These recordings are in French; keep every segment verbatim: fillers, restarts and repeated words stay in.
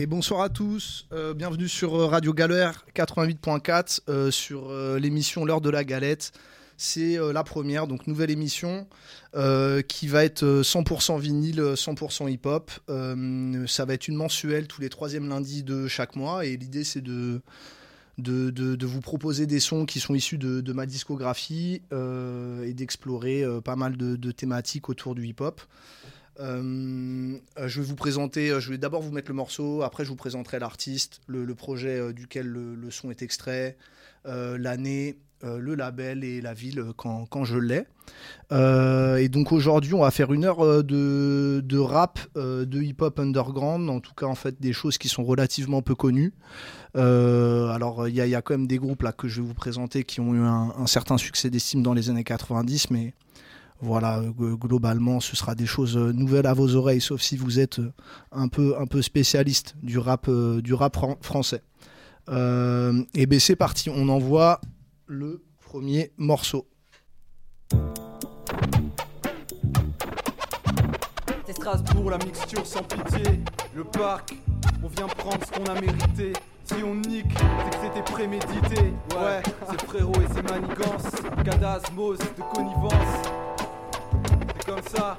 Et bonsoir à tous, euh, bienvenue sur Radio Galère quatre-vingt-huit point quatre, euh, sur euh, l'émission L'heure de la galette. C'est euh, la première, donc nouvelle émission euh, qui va être cent pour cent vinyle, cent pour cent hip-hop. Euh, ça va être une mensuelle tous les troisièmes lundis de chaque mois et l'idée c'est de, de, de, de vous proposer des sons qui sont issus de, de ma discographie euh, et d'explorer euh, pas mal de, de thématiques autour du hip-hop. Euh, je vais vous présenter, je vais d'abord vous mettre le morceau, après je vous présenterai l'artiste, le, le projet euh, duquel le, le son est extrait, euh, l'année, euh, le label et la ville quand, quand je l'ai. Euh, et donc aujourd'hui on va faire une heure de, de rap, euh, de hip-hop underground, en tout cas en fait des choses qui sont relativement peu connues. Euh, alors il y, y a quand même des groupes là que je vais vous présenter qui ont eu un, un certain succès d'estime dans les années quatre-vingt-dix, mais voilà, globalement, ce sera des choses nouvelles à vos oreilles, sauf si vous êtes un peu, un peu spécialiste du rap, euh, du rap fran- français. Euh, et bien c'est parti, on envoie le premier morceau. C'est Strasbourg, la mixture sans pitié. Le parc, on vient prendre ce qu'on a mérité. Si on nique, c'est que c'était prémédité. Ouais, c'est frérot et ses manigances. Cadasmos de connivence. C'est comme ça.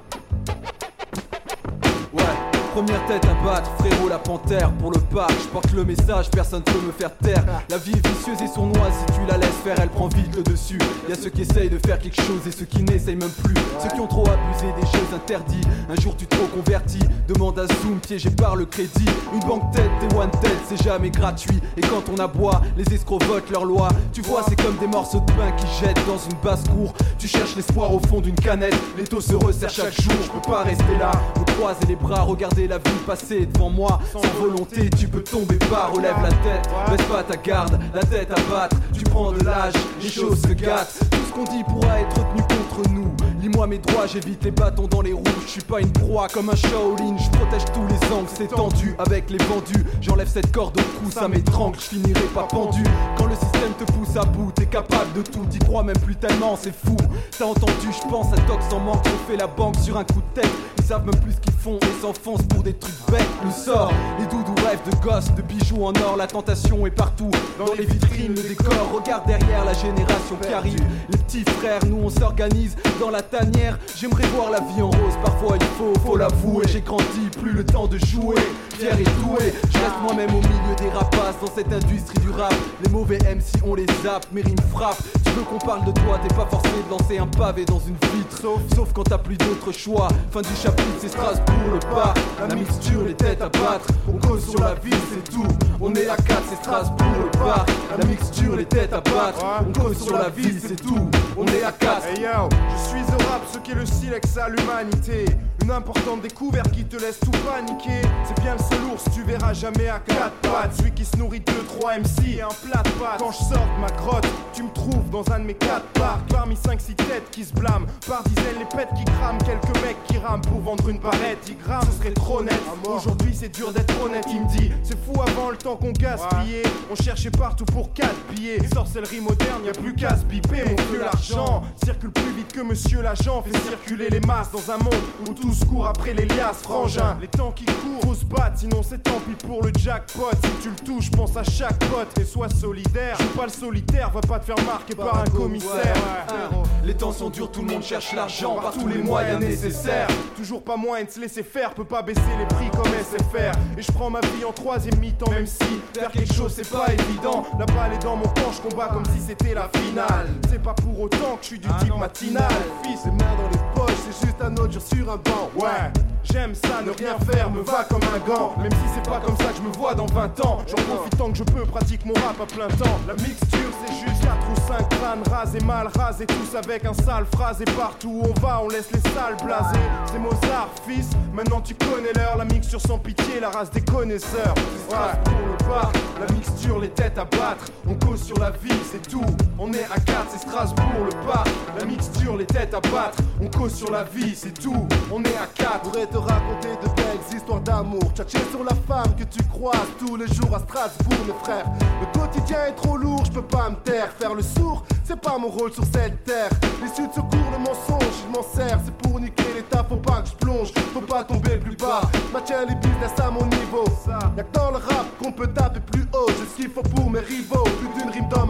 Ouais, première tête à battre, frérot la panthère. Pour le parc, je porte le message, personne peut me faire taire. La vie est vicieuse et sournoise, si tu la laisses faire, elle prend vite le dessus. Y'a ceux qui essayent de faire quelque chose et ceux qui n'essayent même plus. Ceux qui ont trop abusé des choses interdites. Un jour tu te reconvertis, demande à Zoom, piégé par le crédit. Une banque tête, des one tête, c'est jamais gratuit. Et quand on aboie, les escrocs votent leur loi. Tu vois, c'est comme des morceaux de pain qui jettent dans une basse-cour. Tu cherches l'espoir au fond d'une canette, les taux se resserrent chaque jour. Je peux pas rester là, me croiser les bras, regarder la vie passer devant moi. Sans volonté, tu peux tomber pas, relève la tête, baisse pas ta garde, la tête à battre. Tu prends de l'âge, les choses se gâtent. Tout ce qu'on dit pourra être tenu contre nous. Lis-moi mes droits, j'évite les bâtons dans les roues. Je suis pas une proie comme un Shaolin, je protège tous les angles, c'est tendu. Avec les vendus, j'enlève cette corde au cou, ça m'étrangle, je finirai pas pendu. Quand le système te pousse à bout, t'es capable de tout, t'y crois même plus tellement, c'est fou. T'as entendu, je pense à Tox en manque, on fait la banque sur un coup de tête. Ils savent même plus ce qu'ils font et s'enfoncent pour des trucs bêtes. Le sort, les doudous rêvent de gosses, de bijoux en or, la tentation est partout. Dans les vitrines, le décor, regarde derrière la génération qui arrive. Les petits frères, nous on s'organise dans la tanière. J'aimerais voir la vie en rose, parfois il faut, faut l'avouer. J'ai grandi, plus le temps de jouer, fier et doué. Je reste moi-même au milieu des rapaces dans cette industrie du rap. Les mauvais M C on les zappe, mes rimes frappent. Tu veux qu'on parle de toi, t'es pas forcé de lancer un pavé dans une vitre. Sauf, sauf quand t'as plus d'autre choix. Fin du chapitre, c'est Strasbourg, le parc. La mixture, les têtes à battre. On cause sur la vie, c'est tout. On est à quatre, c'est Strasbourg, le parc. La mixture, les têtes à battre. On cause sur la vie, c'est tout. On est à quatre. Hey yo, je suis au rap, ce qu'est le silex à l'humanité. Une importante découverte qui te laisse tout paniquer. C'est bien le seul ours, tu verras jamais à quatre pattes. Celui qui se nourrit de deux trois M C et un plat de pâtes. Quand je sors de ma grotte, tu me trouves dans un de mes quatre parcs. Parmi cinq six têtes qui se blâment, par dizaines les pètes qui crament. Quelques mecs qui rament pour vendre une barrette. Ils gramment, ce serait trop net. Aujourd'hui c'est dur d'être honnête, il me dit. C'est fou avant le temps qu'on gaspillait. On cherchait partout pour quatre billets. Sorcellerie moderne, y'a plus qu'à se piper. Mon vieux, l'argent circule plus vite que monsieur l'agent. Fait circuler les masses dans un monde où tous courent après les liasses, frangin. Les temps qui courent, faut se battre, sinon c'est tant pis pour le jackpot. Si tu le touches, pense à chaque pote et sois solidaire. Joue pas le solitaire, va pas te faire marquer par, par un commissaire. Ouais, ouais. Les temps sont durs, tout le monde cherche l'argent par tous les moyens nécessaires. Toujours pas moyen de se laisser faire, peut pas baisser les prix comme S F R. Et je prends ma vie en troisième mi-temps, même si faire quelque chose c'est pas évident. La balle est dans mon camp, je combats comme si c'était la finale. C'est pas pour autant que je suis du type ah matinal. Fils, les mains dans les poches, c'est juste un autre jour sur un banc. Ouais, j'aime ça, ne rien faire me va comme un gant. Même si c'est pas comme ça que je me vois dans vingt ans. J'en profite tant que je peux, pratique mon rap à plein temps. La mixture c'est juste quatre ou cinq crânes rasés, mal rasés, tous avec un sale phrase. Et partout où on va, on laisse les salles blasées. C'est Mozart, fils, maintenant tu connais l'heure. La mixture sans pitié, la race des connaisseurs. Ouais, pour le parc, la mixture, les têtes à battre. On cause sur la vie, c'est tout. On est à quatre, c'est Strasbourg, le parc. La mixture, les têtes à battre. On cause sur la vie, c'est tout. On est à quatre. Pourrais te raconter de belles histoires d'amour. Tchatcher sur la femme que tu croises tous les jours à Strasbourg, mes frères. Le quotidien est trop lourd, je peux pas me taire. Faire le sourd, c'est pas mon rôle sur cette terre. L'issue de secours, le mensonge, il m'en sert. C'est pour niquer l'état, faut pas que je plonge. Faut pas tomber plus bas. Maintiens les business à mon niveau. Y'a que dans le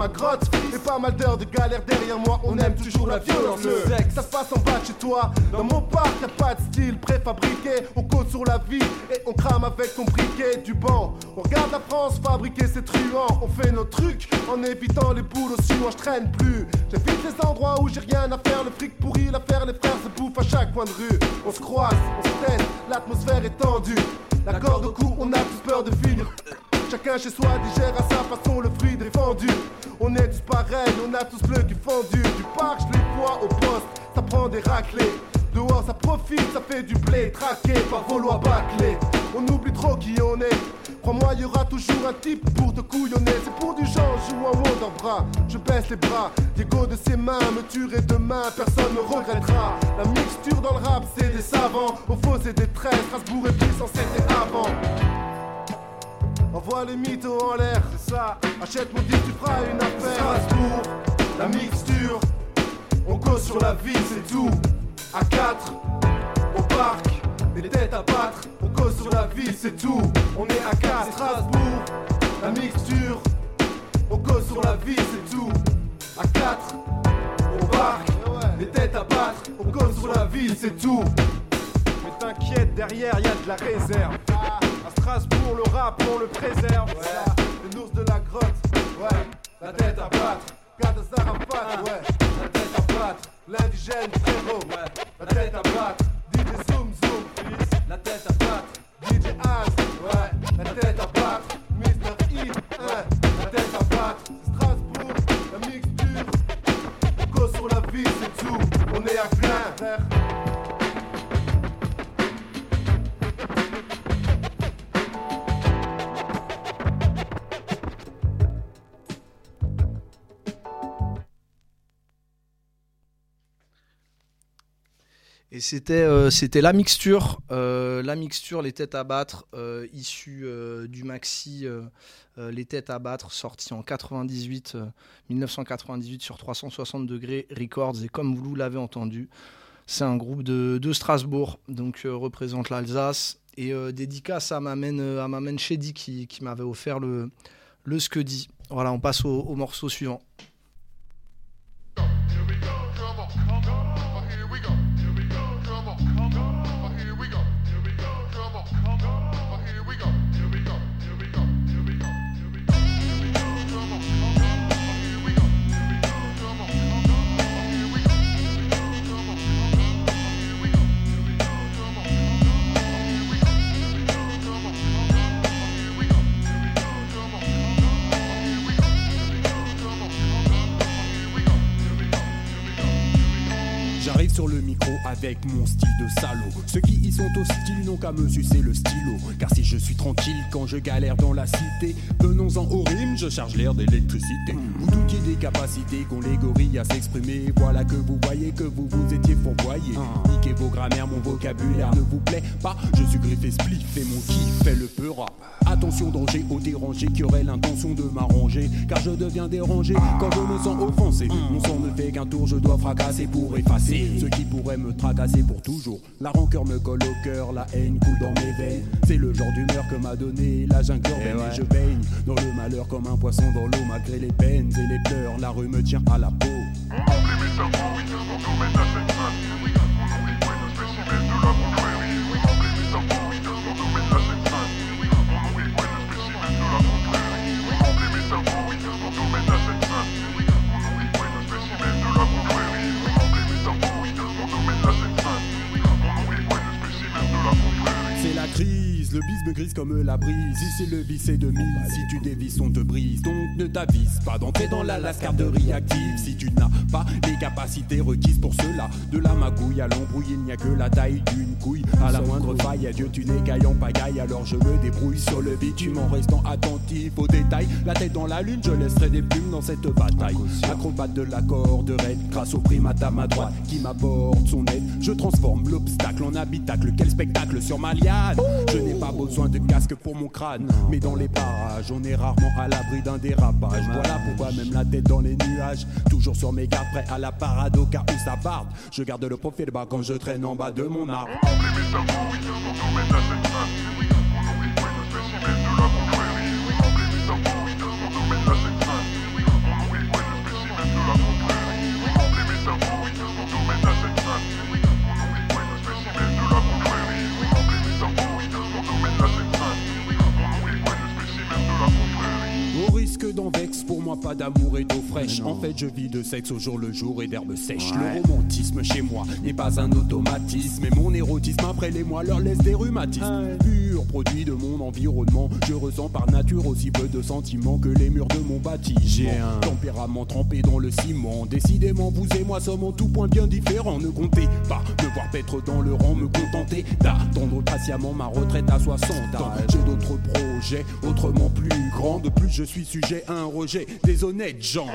ma grotte. Et pas mal d'heures de galère derrière moi, on aime toujours la violence. Le sexe, ça se passe en bas de chez toi. Dans mon parc, y'a pas de style préfabriqué. On code sur la vie et on crame avec ton briquet du banc. On regarde la France fabriquer ses truands. On fait nos trucs en évitant les boules au suivant. Je traîne plus, j'évite les endroits où j'ai rien à faire. Le fric pourri, l'affaire, les frères se bouffent à chaque coin de rue. On se croise, on se teste, l'atmosphère est tendue. La corde au cou, on a tous peur de finir. Chacun chez soi digère à sa façon le fruit défendu. On est tous pareils, on a tous le cul fendu. Du parc, je les vois au poste, ça prend des raclés. Dehors ça profite, ça fait du blé traqué par vos lois bâclées. On oublie trop qui on est. Crois-moi, y aura toujours un type pour te couillonner. C'est pour du genre, joue un Wonderbras. Je baisse les bras, Diego de ses mains me tuerait demain, personne ne regrettera. La mixture dans le rap, c'est des savants. Au faux, c'est des traits, Strasbourg est puissant, c'était avant. Envoie les mythos en l'air, c'est ça. Achète mon disque, tu feras une affaire. Strasbourg, la mixture. On cause sur la vie, c'est tout. À quatre, au parc, des têtes à battre. On cause sur la vie, c'est tout. On est à quatre, Strasbourg, la mixture. On cause sur la vie, c'est tout. À quatre, au parc, des têtes à battre. On cause sur la vie, c'est tout. Mais t'inquiète, derrière y'a de la réserve. À Strasbourg, le rap, on le préserve. Ouais, les ours de la grotte, ouais, la tête à battre. Garde Zarafat, ouais, la tête à battre. L'indigène frérot, ouais, la tête à battre. D J Zoom Zoom, la tête à battre. D J Az, ouais, la tête à battre. mister E, hein, la tête à battre. Strasbourg, la mixture. On cause sur la vie, c'est tout. On est à plein, frère. Et c'était, euh, c'était la mixture, euh, la mixture, les têtes à battre, euh, issu euh, du maxi euh, euh, Les têtes à battre, sorti en quatre-vingt-dix-huit, euh, dix-neuf cent quatre-vingt-dix-huit sur trois cent soixante degrés Records. Et comme vous l'avez entendu, c'est un groupe de, de Strasbourg, donc euh, représente l'Alsace. Et euh, dédicace à ma main, à ma main Shady qui, qui m'avait offert le, le Scuddy. Voilà, on passe au, au morceau suivant. J'arrive sur le micro avec mon style de salaud. Ceux qui y sont hostiles n'ont qu'à me sucer le stylo. Car si je suis tranquille quand je galère dans la cité, venons-en aux rimes, je charge l'air d'électricité. Vous doutiez des capacités qu'ont les gorilles à s'exprimer. Voilà que vous voyez que vous vous étiez fourvoyé. Niquez vos grammaires, mon vocabulaire ne vous plaît pas. Je suis griffé spliff et mon kiff fait le peu rap. Attention danger aux dérangés qui auraient l'intention de m'arranger. Car je deviens dérangé quand je me sens offensé. Mon sang ne fait qu'un tour, je dois fracasser pour effacer ceux qui pourraient me tracasser pour toujours. La rancœur me colle au cœur, la haine coule dans mes veines. C'est le genre d'humeur que m'a donné la jungle urbaine. Et je baigne dans le malheur comme un poisson dans l'eau. Malgré les peines et les pleurs, la rue me tient à la peau. Le bise me grise comme la brise. Ici le vice est de mise. Si tu dévises on te brise. Donc ne t'avise pas d'entrer dans la lascarderie active. Si tu n'as pas les capacités requises pour cela. De la magouille à l'embrouille, il n'y a que la taille d'une couille. À la moindre faille, adieu tu n'écailles en pagaille. Alors je me débrouille sur le bitume en restant attentif aux détails. La tête dans la lune, je laisserai des plumes dans cette bataille. Acrobate de la corde raide, grâce au primate à ma droite qui m'apporte son aide. Je transforme l'obstacle en habitacle. Quel spectacle sur ma liane. Je n'ai pas besoin de casque pour mon crâne, mais dans les parages, on est rarement à l'abri d'un dérapage. Voilà pourquoi même la tête dans les nuages, toujours sur mes gardes, prêt à la parade au cas où ça barde. Je garde le profil bas quand je traîne en bas de mon arbre. d'amour et d'eau fraîche. En fait, je vis de sexe au jour le jour et d'herbe sèche. Ouais. Le romantisme chez moi n'est pas un automatisme. Et mon érotisme après les mois leur laisse des rhumatismes. Pur produit de mon environnement. Je ressens par nature aussi peu de sentiments que les murs de mon bâtiment. J'ai un tempérament trempé dans le ciment. Décidément, vous et moi sommes en tout point bien différents. Ne comptez pas me voir paître dans le rang, me contenter d'attendre patiemment ma retraite à soixante ans. J'ai d'autres projets, autrement plus grands. De plus, je suis sujet à un rejet des honnêtes gens.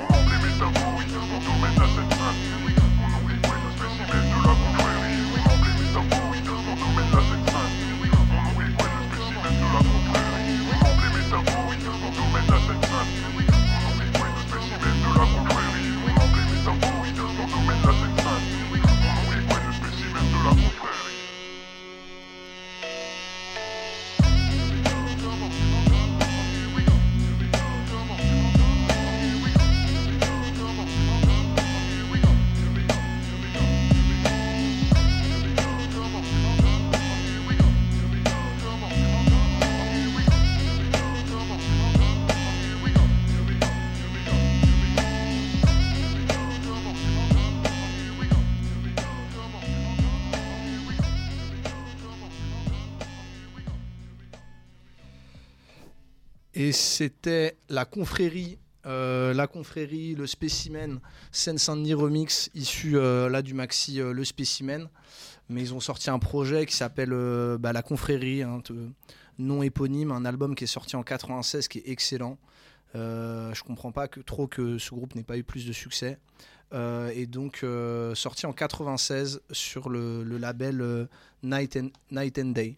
Et c'était la confrérie, euh, la confrérie, le Spécimen, Seine-Saint-Denis Remix, issu euh, là du maxi euh, Le Spécimen. Mais ils ont sorti un projet qui s'appelle euh, bah, La Confrérie, hein, te, nom éponyme, un album qui est sorti en quatre-vingt-seize qui est excellent. Euh, je comprends pas que, trop que ce groupe n'ait pas eu plus de succès. Euh, et donc euh, sorti en quatre-vingt-seize sur le, le label euh, Night and, Night and Day.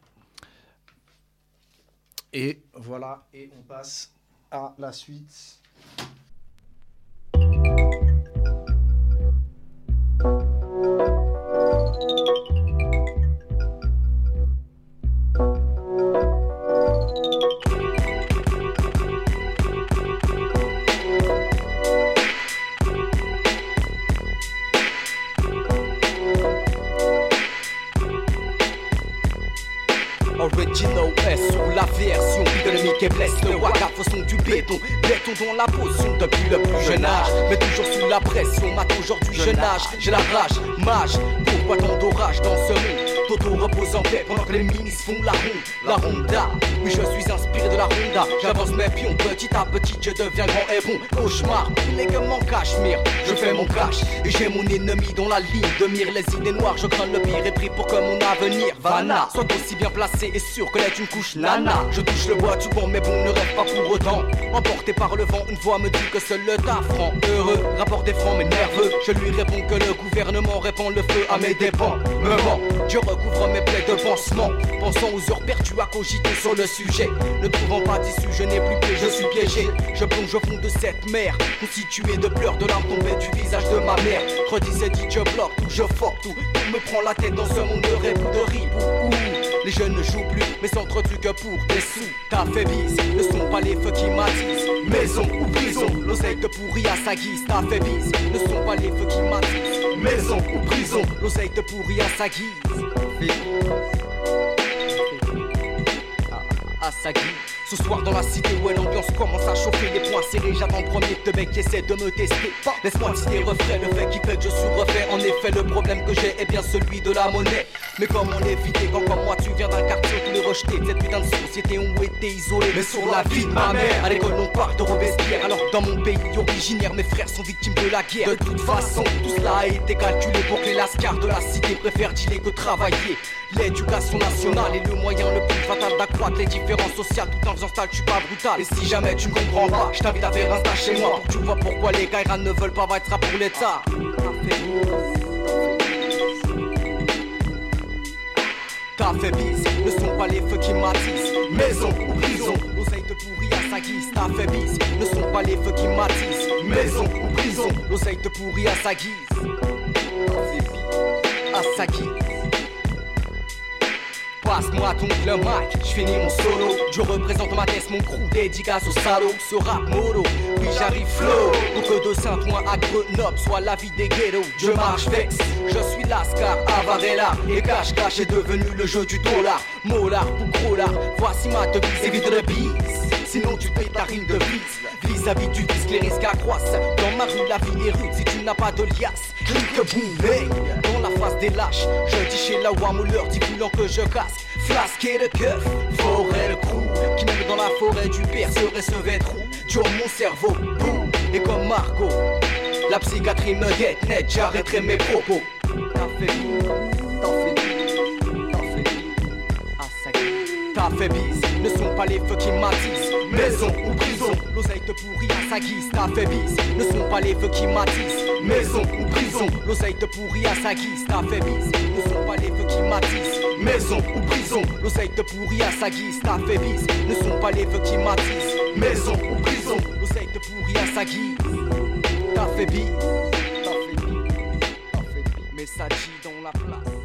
Et voilà, et on passe à la suite. Original S sur la version économique et blesse le waka façon du béton, béton dans la potion depuis le plus jeune âge, mais toujours sous la pression, mat aujourd'hui je nage, j'ai la rage, mage, pourquoi tant d'orage dans ce monde? Toto repose en paix pendant que les minis font la ronde, la ronda. Oui, je suis inspiré de la ronda. J'avance mes pions, petit à petit, je deviens grand et bon. Cauchemar, n'est que mon cachemire. Je fais mon cash et j'ai mon ennemi dans la ligne de mire. Les idées noires, je crains le pire et prie pour que mon avenir Vanna soit aussi bien placé et sûr que l'être une couche nana. Je touche le bois du bon, mais bon, ne rêve pas pour autant. Emporté par le vent, une voix me dit que seul le taf rend heureux. Rapport des francs mais nerveux. Je lui réponds que le gouvernement répand le feu à mes dépens. Me ment, je recouvre mes plaies de pansement, pensant aux heures perdues à cogiter sur le sujet. Ne trouvant pas d'issue, je n'ai plus pied, je suis piégé. Je plonge au fond de cette mer, constituée de pleurs, de larmes tombées du visage de ma mère. Redis c'est dit, je bloque tout, je fuck tout. Tout me prend la tête dans ce monde de rêve ou de rip. Ouh, les jeunes ne jouent plus, mais s'entretuent que pour des sous. T'as fait bise, ne sont pas les feux qui m'attisent. Maison ou prison, l'oseille te pourrit à sa guise. T'as fait bise, ne sont pas les feux qui m'attisent. Maison ou prison, l'oseille te pourrit à sa guise. À sa guise. Ce soir dans la cité où l'ambiance commence à chauffer, les poings serrés, j'attends le premier de mec qui essaie de me tester. Laisse-moi citer refrain, le fait qui fait que je suis refait. En effet, le problème que j'ai est bien celui de la monnaie. Mais comment l'éviter quand comme moi tu viens d'un quartier où tous les rejetés de cette putain de société ont été isolés. Mais sur la vie de ma mère, à l'école on parle de Robespierre, alors que dans mon pays originaire mes frères sont victimes de la guerre. De toute façon, tout cela a été calculé pour que les lascars de la cité préfèrent dealer que travailler. L'éducation nationale est le moyen le plus fatal d'accroître les différences sociales tout en faisant style, je suis pas brutal. Et si jamais tu ne comprends pas, je t'invite à faire un stage chez moi pour que tu vois pourquoi les Kairan ne veulent pas être pour l'État. T'as fait bise, ne sont pas les feux qui m'attisent. Maison ou prison, l'oseille te pourrit à sa guise. T'as fait bise, ne sont pas les feux qui m'attisent. Maison ou prison, l'oseille te pourrit à sa guise. À sa guise. Passe-moi donc le mic, j'finis mon solo. Je représente ma tête, mon crew, dédicace au salaud. Ce rap modo, oui j'arrive flow. Donc que de Saint-Ouen à Grenoble soit la vie des ghettos. Je marche vex, je suis Lascar, Avarella. Et cache-cache est devenu le jeu du dollar. Molar ou gros lard, voici ma devise, évite le bise. sinon tu payes ta rime de bise. Vis-à-vis du disque, les risques accroissent. Dans ma rue, la vie est rude si tu n'as pas de liasse. Clique boum, hey, dans la face des lâches. Je dis chez la Wam ou leur dit voulant que je casse. Flasque et le keuf, forêt le crew. Qui même dans la forêt du père serait ce vêtrou. Tu as mon cerveau, boum, et comme Margot. La psychiatrie me guette net, j'arrêterai mes propos. T'as fait bise, t'as fait bise, t'as fait bise, ah ça guise. T'as fait bise, ne sont pas les feux qui m'attisent. Maison ou prison, l'oseille te pourrit à sa guise. T'as fait bise, ne sont pas les feux qui m'attisent. Maison ou prison, l'oseille te pourrit à sa guise. T'as fait bise, ne sont pas les feux qui m'attisent. Maison ou prison, l'oseille te pourrit à sa guise. T'as fait bise, ne sont pas les feux qui m'attisent. Maison ou prison, l'oseille te pourrit à sa guise. T'as fait bise, t'as fait bise, t'as fait bise. Messager dans la place.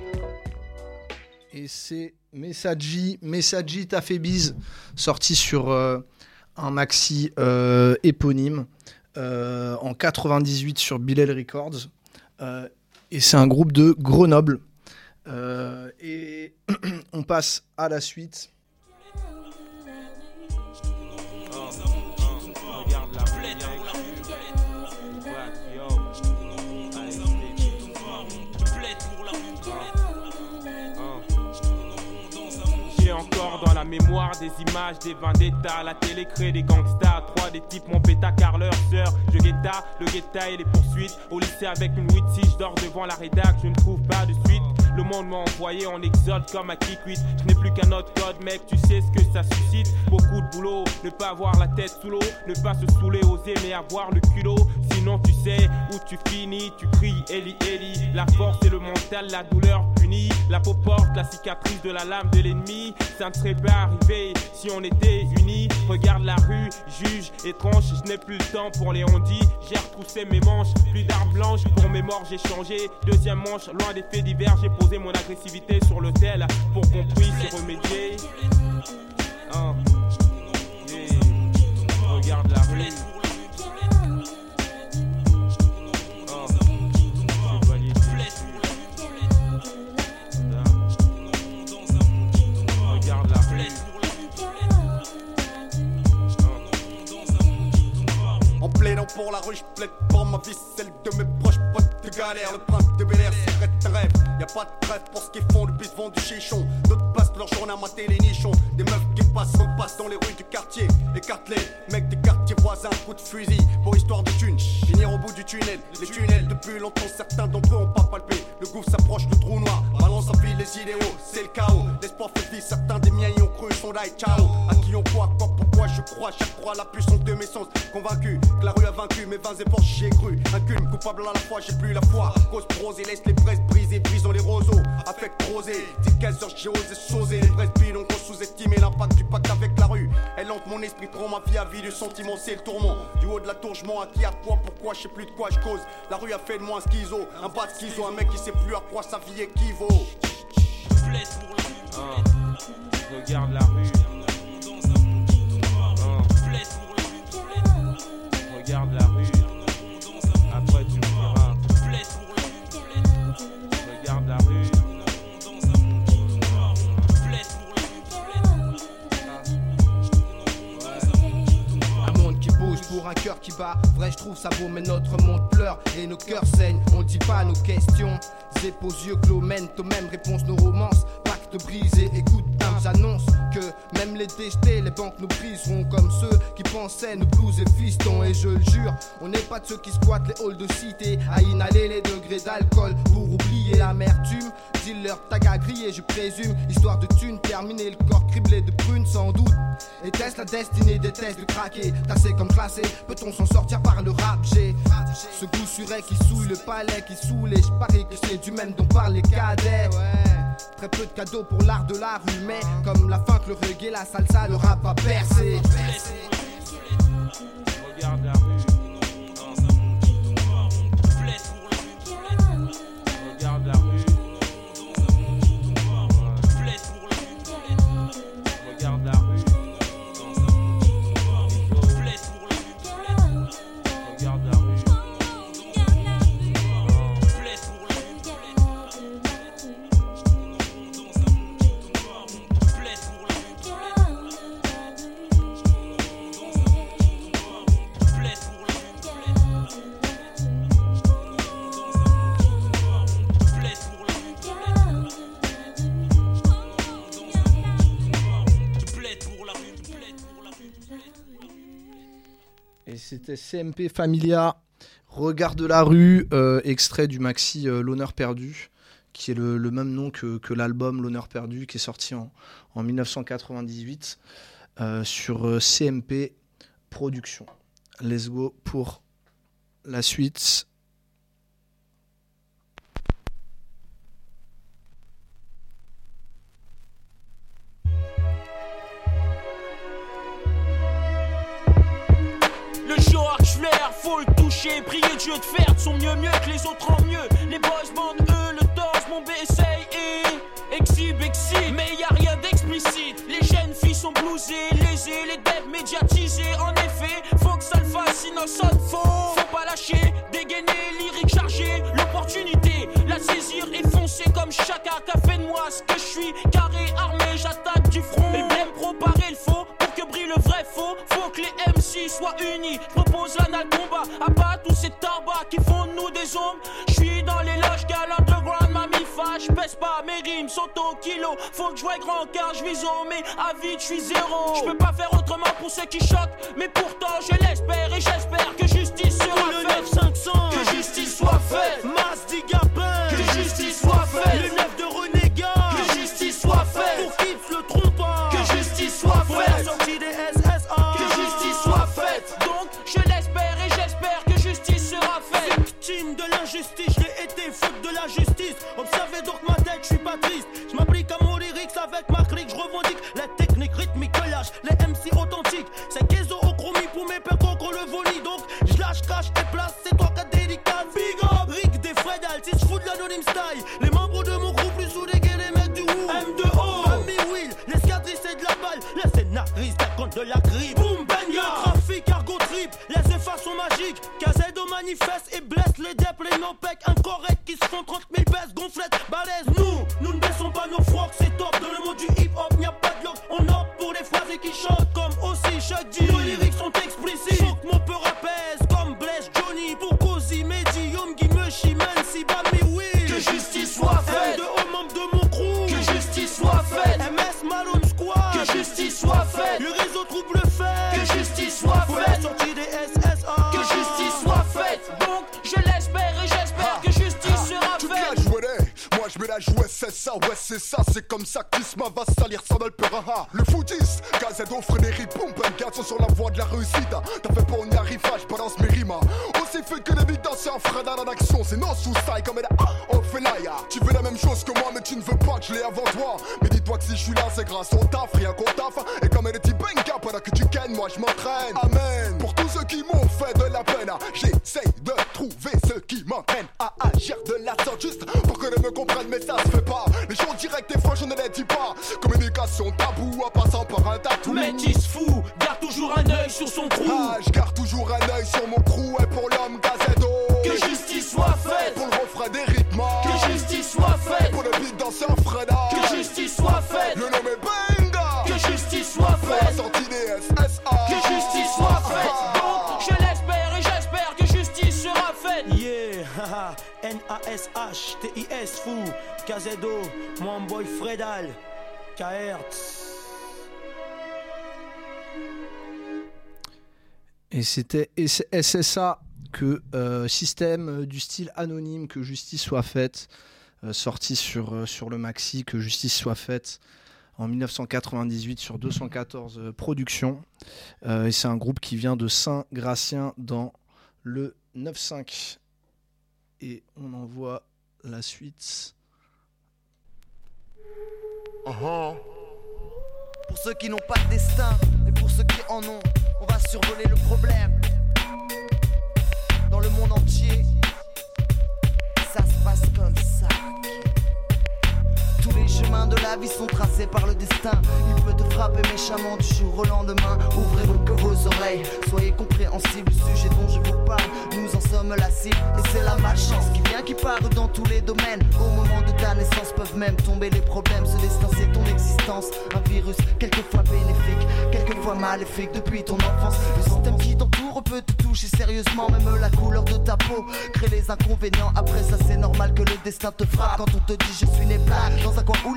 Et c'est Messager, Messager T'as fait bise, sorti sur euh, un maxi euh, éponyme euh, en quatre-vingt-dix-huit sur Bilal Records. Euh, et c'est un groupe de Grenoble. Euh, et on passe à la suite. Encore dans la mémoire des images des vendettas. La télé crée des gangsters. Trois des types m'ont péta car leur sœur. Je guetta, le guetta et les poursuites. Au lycée avec une huit, si je dors devant la rédac, je ne trouve pas de suite. Le monde m'a envoyé en exode comme à Kikwit. Je n'ai plus qu'un autre code, mec, tu sais ce que ça suscite. Beaucoup de boulot, ne pas avoir la tête sous l'eau. Ne pas se saouler, oser, mais avoir le culot. Sinon tu sais où tu finis. Tu cries Eli Eli. La force et le mental, la douleur punie. La peau porte la cicatrice de la lame de l'ennemi. Ça ne serait pas arrivé si on était unis. Regarde la rue, juge, étrange. Je n'ai plus le temps pour les on-dit. J'ai retroussé mes manches, plus d'armes blanches. Pour mes morts j'ai changé. Deuxième manche, loin des faits divers. J'ai posé mon agressivité sur l'autel pour qu'on puisse y remédier. Hein. Yeah. Regarde la rue. Pour la rue, je plaide pour ma vie, celle de mes proches, potes de galère. Le prince de Bel Air, secret de rêve. Y'a pas de trêve pour ce qu'ils font, le bis vend du chichon. D'autres passent leur journée à mater les nichons. Des meufs qui passent, repassent dans les rues du quartier. Écarte-les, mecs des quartiers voisins, coup de fusil pour histoire de thunes. Finir au bout du tunnel, les tunnels depuis longtemps, certains d'entre eux ont pas palpé. Le gouffre s'approche, le trou noir, balance en file les idéaux, c'est le chaos. L'espoir fait vie, certains des miens y ont cru, sont là et ciao. À qui on croit, quoi, pourquoi je crois, chaque croix la puissance de mes sens. Convaincu que la rue a vaincu mes vains efforts, j'y ai cru. Incume, coupable à la fois, j'ai plus la foi. Cause prosée, laisse les braises brisées, brisons les roseaux. Affect rosé, dix quinze heures j'ai osé sauser. Les braises bidons qu'on sous-estimé l'impact du pacte avec la rue. Elle hante mon esprit, prend ma vie à vie, du sentiment, c'est le tourment. Du haut de la tour, je m'en acquis à quoi, pourquoi, je sais plus de quoi je cause. La rue a fait de moi un schizo, un bas de schizo, un mec qui sait plus à quoi sa vie équivaut. Ah, regarde la rue. Regarde la rue, après tu me diras. Regarde la rue. Un monde qui bouge pour un cœur qui bat. Vrai, je trouve ça beau, mais notre monde pleure et nos cœurs saignent. On dit pas nos questions. Zép aux yeux clos mènent aux mêmes réponses, nos romances. Pacte brisé, écoute, j'annonce que même les déjetés, les banques nous briseront comme ceux qui pensaient nous blues et fistons. Et je le jure, on n'est pas de ceux qui squattent les halls de cité à inhaler les degrés d'alcool pour oublier l'amertume. Dis-leur tag à griller, je présume, histoire de thunes terminer, le corps criblé de prunes sans doute. Était-ce la destinée des tests de craquer, tassé comme classé, peut-on s'en sortir par le rap? J'ai ce goût suret qui souille le palais, qui saoule, et je parie que c'est du même dont parlent les cadets. Très peu de cadeaux pour l'art de la rue, mais comme la funk, le reggae, la salsa, le rap a percé. Regarde la rue. Regarde la rue. Regarde la rue. Regarde la rue. C'était C M P Familia, Regard de la rue, euh, extrait du maxi euh, L'honneur perdu, qui est le, le même nom que, que l'album L'honneur perdu, qui est sorti en, en dix-neuf cent quatre-vingt-dix-huit euh, sur euh, C M P Productions. Let's go pour la suite. Flair, faut le toucher, prier Dieu de faire de son mieux mieux que les autres en mieux. Les boys bandent eux le torse, mon B essaye et exhibe, exhibe, mais y a rien d'explicite. Les jeunes filles sont blousées, lésées, les devs médiatisés. En effet, faut que ça le fasse, sinon ça ne faut. Faut pas lâcher, dégainer, lyrique chargé, l'opportunité, la saisir et foncer comme chacun qu'a fait de moi ce que je suis. Carré, armé, j'attaque du front. Et même préparer le faux pour que brille le vrai faux. Faut que les M C soient unis. Propose l'anal combat, abat tous ces tarbas qui font de nous des ombres. J'suis dans les loges, gal underground, mamie fâche. J'pèse pas, mes rimes sont au kilo. Faut que j'voie grand car j'vise au mais à vide j'suis zéro. J'peux pas faire autrement pour ceux qui choquent, mais pourtant je l'espère et j'espère que justice sera faite. Le neuf cinq cents, que justice soit faite. Masse d'Igabin, que justice soit faite. Le neuf de Renégat, que justice soit faite. Pour Kips le trompeur, que justice soit faite. Pour la sortie des S S A, que justice soit faite. Donc je l'espère et j'espère que justice sera faite. Victime de l'injustice, je l'ai été, faute de la justice. Observez donc ma tête, je suis pas triste. Je m'applique à mon lyrics avec ma clique, je revendique la technique rythmique que lâche les M C authentiques. C'est Kezo au chromie pour mes pères contre le volley. Donc je lâche, cache et place, c'est toi qui as dédicace. Big up, Rick des Fredal, si je fous de l'anonyme style. Les membres de mon groupe plus soudés que les mecs du Who. M deux O, Mamie Will, l'escadrille c'est de la balle. Le scénariste raconte de la grippe. Boom, bang, trafic, argot trip, les effaces sont magiques. Kazedo manifeste et blesse les dep, les non-pecs incorrects qui se font trente mille baisses gonflettes. Balèze, nous, nous ne baissons pas nos frocs, c'est top. Dans le monde du hip-hop, n'y a pas de log. On opte pour les phrases qui chantent comme aussi chaque dit. Nos lyrics sont explicites. Faut que mon peur apaise comme Blaise Johnny. Pour Cozy, Mehdi, Yom, Gimeshi, Mansi, Bami, Will. Que justice soit faite. De haut membre de mon crew. Que justice soit faite. M S Malone Squad. Que justice soit faite. Le réseau trouble fait. Que justice soit faite. Pour la sortie des S S A. Que justice soit faite. Donc je l'espère et j'espère que justice sera faite. Moi je mets la joue S S A, ouais c'est ça, c'est comme ça qu'Isma va salir sans le peur. Le footiste, Kazedo, Frédéric, boum, ben sont sur la voie de la réussite. T'as fait pas on y arrive, je balance mes rimes. Aussi fait que les beats danseurs, Fredal en action, c'est nos sous-style comme elle a Ophélia. Tu veux la même chose que moi, mais tu ne veux pas que je l'ai avant toi. Mais dis-toi que si je suis là, c'est grâce au taf, rien qu'on taf. Et comme elle est benga pendant que tu kennes, moi je m'entraîne. Amen. Pour tous ceux qui m'ont fait de la peine, j'essaye de trouver ceux qui m'entraînent à agir de la sorte juste pour que les me comprennent, mais ça se fait pas. Les choses directes et franches, je ne les dis pas. Communication tabou en passant par un tatou. Métis fou, garde toujours un œil sur son crew. Ah, je garde toujours un œil sur mon crew. Et pour l'homme Kazedo, que justice soit faite. Pour le refrain des rythmes, que justice soit faite. Pour le beat danseur Freda, que justice soit faite. Le nom est Benga, que justice soit faite. Pour la sortie des S S A, que justice soit faite. Donc je l'espère et j'espère que justice sera faite. Yeah, haha, N A S H T I S fou, Kazedo, mon boy Fredal, K R T. Et c'était S S A que euh, système du style anonyme, que justice soit faite, euh, sorti sur, euh, sur le maxi, que justice soit faite en dix-neuf cent quatre-vingt-dix-huit sur deux cent quatorze euh, productions. Euh, et c'est un groupe qui vient de Saint-Gratien dans le neuf cinq. Et on envoie la suite. Uh-huh. Pour ceux qui n'ont pas de destin, et pour ceux qui en ont, on va survoler le problème. Dans le monde entier, ça se passe comme ça. Tous les chemins de la vie sont tracés par le destin. Il peut te frapper méchamment du jour au lendemain. Ouvrez vos, que vos oreilles, soyez compréhensibles. Le sujet dont je vous parle, nous en sommes la cible. Et c'est la malchance qui vient, qui part dans tous les domaines. Au moment de ta naissance peuvent même tomber les problèmes. Ce destin c'est ton existence, un virus quelquefois bénéfique, quelquefois maléfique. Depuis ton enfance, le système qui t'entoure peut te toucher sérieusement. Même la couleur de ta peau crée les inconvénients. Après ça c'est normal que le destin te frappe. Quand on te dit je suis né black dans un coin où les gens l'apprennent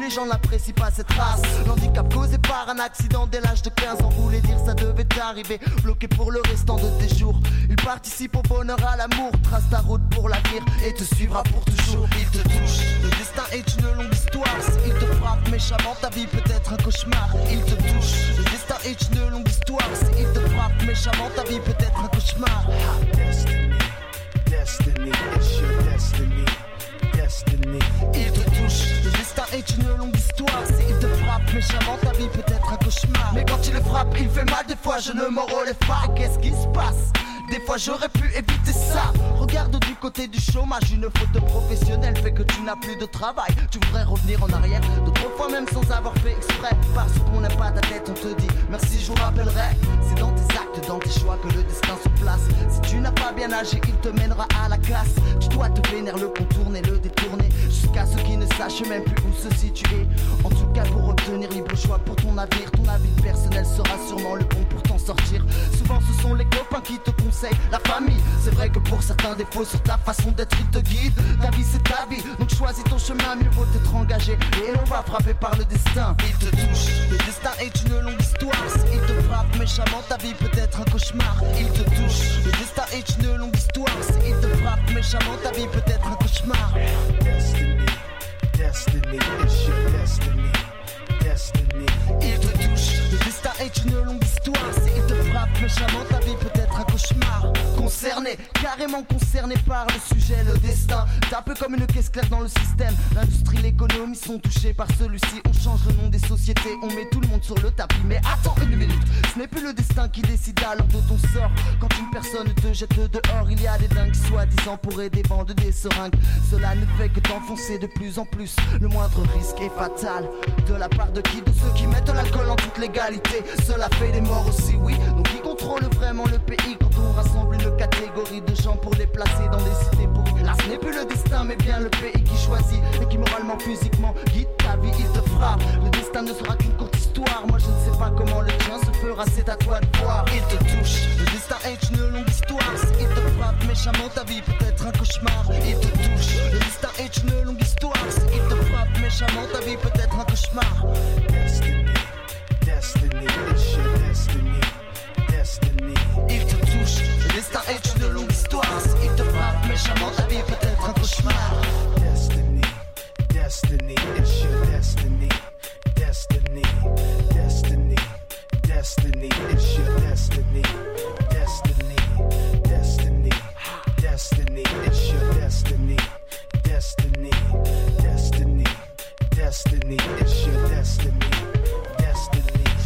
n'apprécie pas cette race. L'handicap causé par un accident dès l'âge de quinze ans voulait dire ça devait t'arriver. Bloqué pour le restant de tes jours. Il participe au bonheur, à l'amour, trace ta route pour l'avenir et te suivra pour toujours. Il te touche, le destin est une longue histoire. S'il te frappe méchamment, ta vie peut être un cauchemar. Il te touche, le destin est une longue histoire. S'il te frappe méchamment, ta vie peut être un cauchemar. Destiny, destiny, it's your destiny, destiny. Il te touche, le destin est une longue histoire. S'il te frappe méchamment, ta vie peut être un cauchemar. Mais quand il le frappe, il fait mal, des fois je ne m'en relève pas. Qu'est-ce qui se passe? Des fois j'aurais pu éviter ça. Regarde du côté du chômage, une faute professionnelle fait que tu n'as plus de travail. Tu voudrais revenir en arrière, d'autres fois même sans avoir fait exprès. Parce qu'on n'a pas ta tête, on te dit merci, je vous rappellerai. C'est dans tes actes, dans tes choix que le destin se place. Si tu n'as pas bien agi, il te mènera à la casse. Tu dois te vénérer, le contourner, le détourner, jusqu'à ceux qui ne sachent même plus où se situer. En tout cas pour obtenir libre choix pour ton navire, ton avis personnel sera sûrement le bon pour t'en sortir. Souvent ce sont les copains qui te conseillent, la famille. C'est vrai que pour certains défauts sur ta façon d'être ils te guident. Ta vie c'est ta vie, donc choisis ton chemin, mieux vaut être engagé. Et on va frapper par le destin. Il te touche, le destin est une longue histoire. S'il te frappe méchamment, ta vie peut être un cauchemar. Il te touche, le destin est une longue histoire. S'il te frappe méchamment, ta vie peut être un cauchemar. Destiny, destiny, it's your destiny, destiny. Il te touche, le destin est une longue histoire. S'il te frappe méchamment, ta vie peut être un cauchemar. Concerné, carrément concerné par le sujet, le destin. T'es un peu comme une caisse claire dans le système. L'industrie, l'économie sont touchés par celui-ci. On change le nom des sociétés, on met tout le monde sur le tapis. Mais attends une minute, ce n'est plus le destin qui décide alors de ton sort. Quand une personne te jette dehors, il y a des dingues soi-disant pourraient des vendre des seringues. Cela ne fait que t'enfoncer de plus en plus. Le moindre risque est fatal. De la part de qui? De ceux qui mettent l'alcool en toute légalité. Cela fait des morts aussi, oui. Donc qui contrôle vraiment le pays quand on rassemble une catégorie de gens pour les placer dans des cités pourries? Là ce n'est plus le destin mais bien le pays qui choisit et qui moralement, physiquement guide ta vie. Il te frappe, le destin ne sera qu'une courte histoire. Moi je ne sais pas comment le tien se fera, c'est à toi de voir. Il te touche, le destin est une longue histoire. S'il te frappe méchamment, ta vie peut être un cauchemar. Il te touche, le destin est une longue histoire. S'il te frappe méchamment, ta vie peut être un cauchemar. Destiny, destiny, it's your destiny, destiny. Il te touche, le destin est une longue histoire. S'il te frappe méchamment, ta vie peut être un cauchemar. Destiny, destiny, it's your destiny, destiny, destiny, destiny, it's your destiny, destiny, destiny, destiny, it's your destiny, destiny, destiny, destiny, it's your destiny, destiny.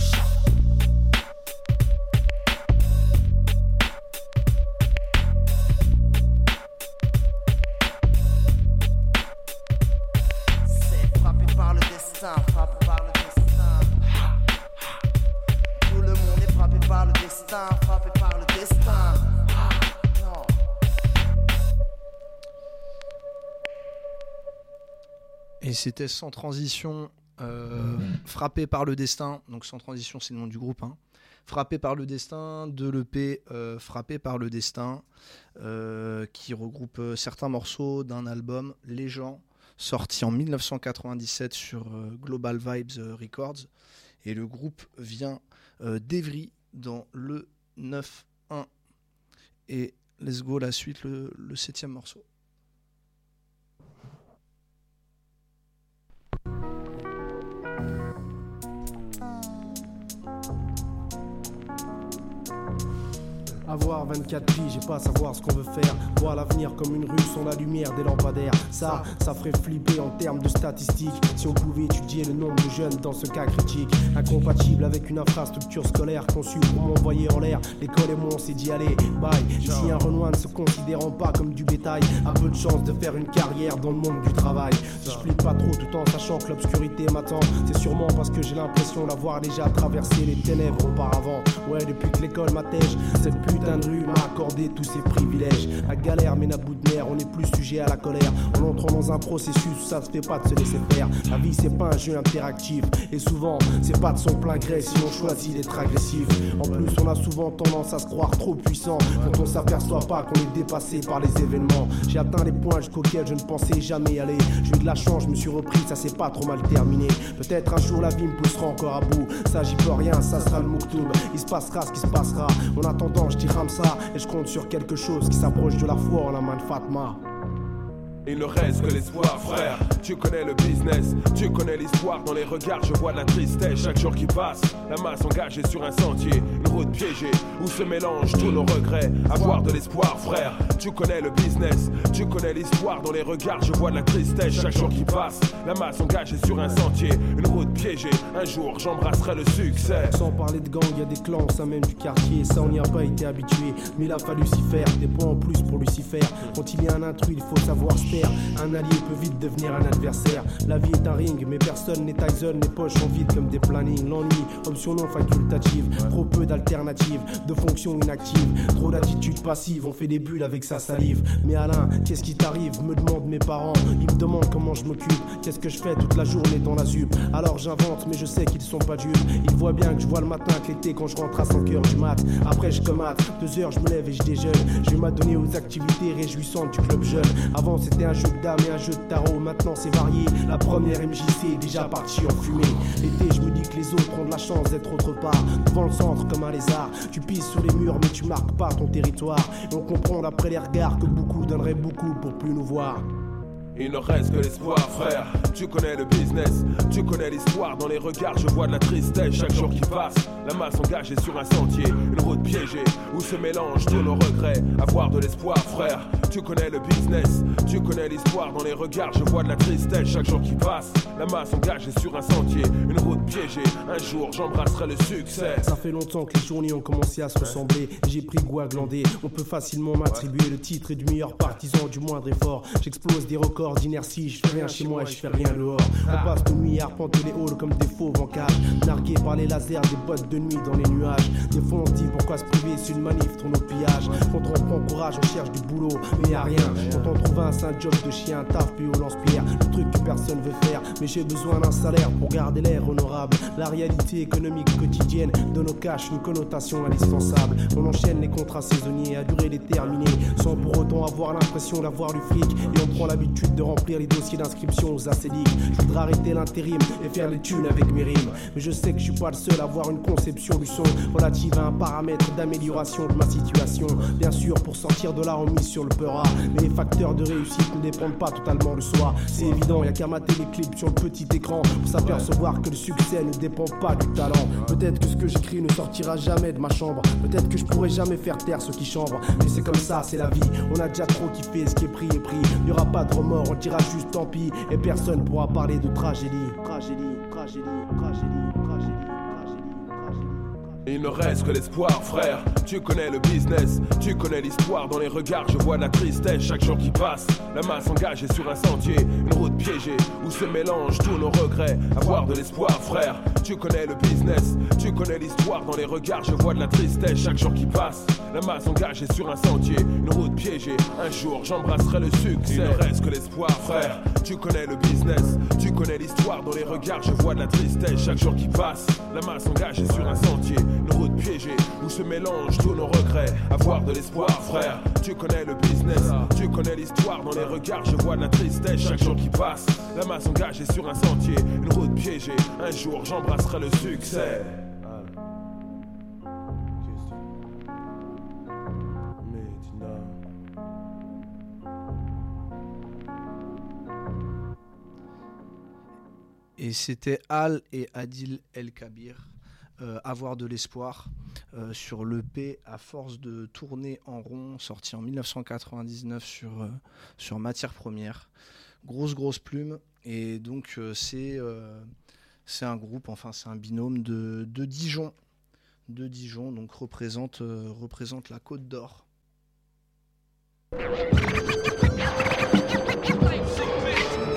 Frappé par le destin. Tout le monde est frappé par le destin, frappé par le destin. Non. Et c'était Sans Transition, euh, Frappé par le destin. Donc Sans Transition, c'est le nom du groupe. Hein. Frappé par le destin de l'E P euh, Frappé par le destin, euh, qui regroupe certains morceaux d'un album, Les gens, sorti en dix-neuf cent quatre-vingt-dix-sept sur euh, Global Vibes euh, Records. Et le groupe vient euh, d'Evry dans le neuf un. Et let's go, la suite, le, le septième morceau. Avoir vingt-quatre piges et pas savoir ce qu'on veut faire. Voir l'avenir comme une rue sans la lumière des lampadaires. Ça, ça ferait flipper en termes de statistiques. Si on pouvait étudier le nombre de jeunes dans ce cas critique. Incompatible avec une infrastructure scolaire conçue pour m'envoyer en l'air. L'école et moi on s'est dit allez, bye. Ici un Renoir ne se considérant pas comme du bétail. A peu de chance de faire une carrière dans le monde du travail. Si je flippe pas trop tout en sachant que l'obscurité m'attend, c'est sûrement parce que j'ai l'impression d'avoir déjà traversé les ténèbres auparavant. Ouais, depuis que l'école m'attège, cette putain de rue m'a accordé tous ces privilèges. La galère mène à bout de nerfs, on est plus sujet à la colère. En entrant dans un processus où ça se fait pas de se laisser faire. La vie c'est pas un jeu interactif, et souvent c'est pas de son plein gré si on choisit d'être agressif. En plus on a souvent tendance à se croire trop puissant quand on s'aperçoit pas qu'on est dépassé par les événements. J'ai atteint les points jusqu'auxquels je ne pensais jamais aller. J'ai eu de la chance, je me suis repris, ça s'est pas trop mal terminé. Peut-être un jour la vie me poussera encore à bout. Ça j'y peux rien, ça sera le Mouktoub. Il se passera ce qui se passera. En attendant je dis Ramsa et je compte sur quelque chose qui s'approche de la foi en la main de Fatma. Il ne reste que l'espoir, frère. Tu connais le business, tu connais l'histoire. Dans les regards, je vois de la tristesse. Chaque jour qui passe, la masse engagée sur un sentier, une route piégée où se mélangent tous nos regrets. Avoir de l'espoir, frère. Tu connais le business, tu connais l'histoire. Dans les regards, je vois de la tristesse. Chaque jour qui passe, la masse engagée sur un sentier, une route piégée. Un jour, j'embrasserai le succès. Sans parler de gang, y a des clans, ça même du quartier. Ça, on n'y a pas été habitué, mais il a fallu s'y faire. Des points en plus pour Lucifer. Quand il y a un intrus, il faut savoir se faire. Un allié peut vite devenir un adversaire. La vie est un ring, mais personne n'est Tyson. Les poches sont vides comme des plannings. L'ennui, option non facultative. Trop peu d'alternatives, de fonctions inactives. Trop d'attitudes passives, on fait des bulles avec sa salive. Mais Alain, qu'est-ce qui t'arrive? Me demandent mes parents. Ils me demandent comment je m'occupe. Qu'est-ce que je fais toute la journée dans la zup? Alors j'invente, mais je sais qu'ils sont pas dupes. Ils voient bien que je vois le matin que l'été quand je rentre à cinq heures du mat. Après je commate, deux heures je me lève et je déjeune. Je vais m'adonner aux activités réjouissantes du club jeune. Avant c'était un jeu de dames et un jeu de tarot, maintenant c'est varié. La première M J C est déjà partie en fumée. L'été je me dis que les autres ont de la chance d'être autre part. Devant le centre comme un lézard, tu pisses sur les murs mais tu marques pas ton territoire. Et on comprend d'après les regards que beaucoup donneraient beaucoup pour plus nous voir. Il ne reste que l'espoir, frère. Tu connais le business, tu connais l'histoire. Dans les regards, je vois de la tristesse. Chaque jour qui passe, la masse engagée sur un sentier, une route piégée où se mélangent tous nos regrets. Avoir de l'espoir, frère. Tu connais le business, tu connais l'histoire. Dans les regards, je vois de la tristesse. Chaque jour qui passe, la masse engagée sur un sentier, une route piégée. Un jour, j'embrasserai le succès. Ça fait longtemps que les journées ont commencé à se ressembler. J'ai pris goût à glander. On peut facilement m'attribuer le titre et du meilleur partisan du moindre effort. J'explose des records d'inertie, je fais rien chez moi et je fais rien dehors. On passe de nuit à arpenter les halls comme des fauves en cage. Nargués par les lasers, des bottes de nuit dans les nuages. Des fois on se dit pourquoi se priver, c'est une manif, tourne au pillage. Quand on prend courage, on cherche du boulot, mais y'a rien. Quand on trouve un, c'est un job de chien, un taf puis au lance-pierre. Le truc que personne veut faire, mais j'ai besoin d'un salaire pour garder l'air honorable. La réalité économique quotidienne de nos cash, une connotation indispensable. On enchaîne les contrats saisonniers à durée déterminée, sans pour autant avoir l'impression d'avoir du fric. Et on prend l'habitude de remplir les dossiers d'inscription aux acédiques. Je voudrais arrêter l'intérim et faire les thunes avec mes rimes. Mais je sais que je suis pas le seul à avoir une conception du son relative à un paramètre d'amélioration de ma situation. Bien sûr, pour sortir de là, on mise sur le peura. Mais les facteurs de réussite ne dépendent pas totalement de soi. C'est évident, y'a qu'à mater les clips sur le petit écran pour s'apercevoir que le succès ne dépend pas du talent. Peut-être que ce que j'écris ne sortira jamais de ma chambre. Peut-être que je pourrai jamais faire taire ceux qui chambrent. Mais c'est comme ça, c'est la vie. On a déjà trop kiffé, ce qui est pris est pris. Y aura pas de remords, on dira juste tant pis. Et personne pourra parler de tragédie. Tragédie, tragédie, tragédie, tragédie. Il ne reste que l'espoir, frère. Tu connais le business, tu connais l'histoire. Dans les regards, je vois de la tristesse. Chaque jour qui passe, la masse engagée sur un sentier, une route piégée où se mélangent tous nos regrets. Avoir de l'espoir, frère. Tu connais le business, tu connais l'histoire. Dans les regards, je vois de la tristesse. Chaque jour qui passe, la masse engagée sur un sentier, une route piégée. Un jour, j'embrasserai le succès. Il ne reste que l'espoir, frère. Tu connais le business, tu connais l'histoire. Dans les regards, je vois de la tristesse. Chaque jour qui passe, la masse engagée sur un sentier, une route piégée où se mélangent tous nos regrets. Avoir de l'espoir, frère. Tu connais le business, tu connais l'histoire. Dans les regards, je vois de la tristesse. Chaque jour qui passe, la masse engagée sur un sentier, une route piégée. Un jour, j'embrasserai le succès. Et c'était Al et Adil El Kabir, euh, Avoir de l'espoir, euh, sur l'E P À force de tourner en rond, sorti en dix-neuf cent quatre-vingt-dix-neuf sur, euh, sur Matière Première. Grosse, grosse plume. Et donc, euh, c'est, euh, c'est un groupe, enfin, c'est un binôme de, de Dijon. De Dijon, donc représente, euh, représente la Côte d'Or. Y'a que ça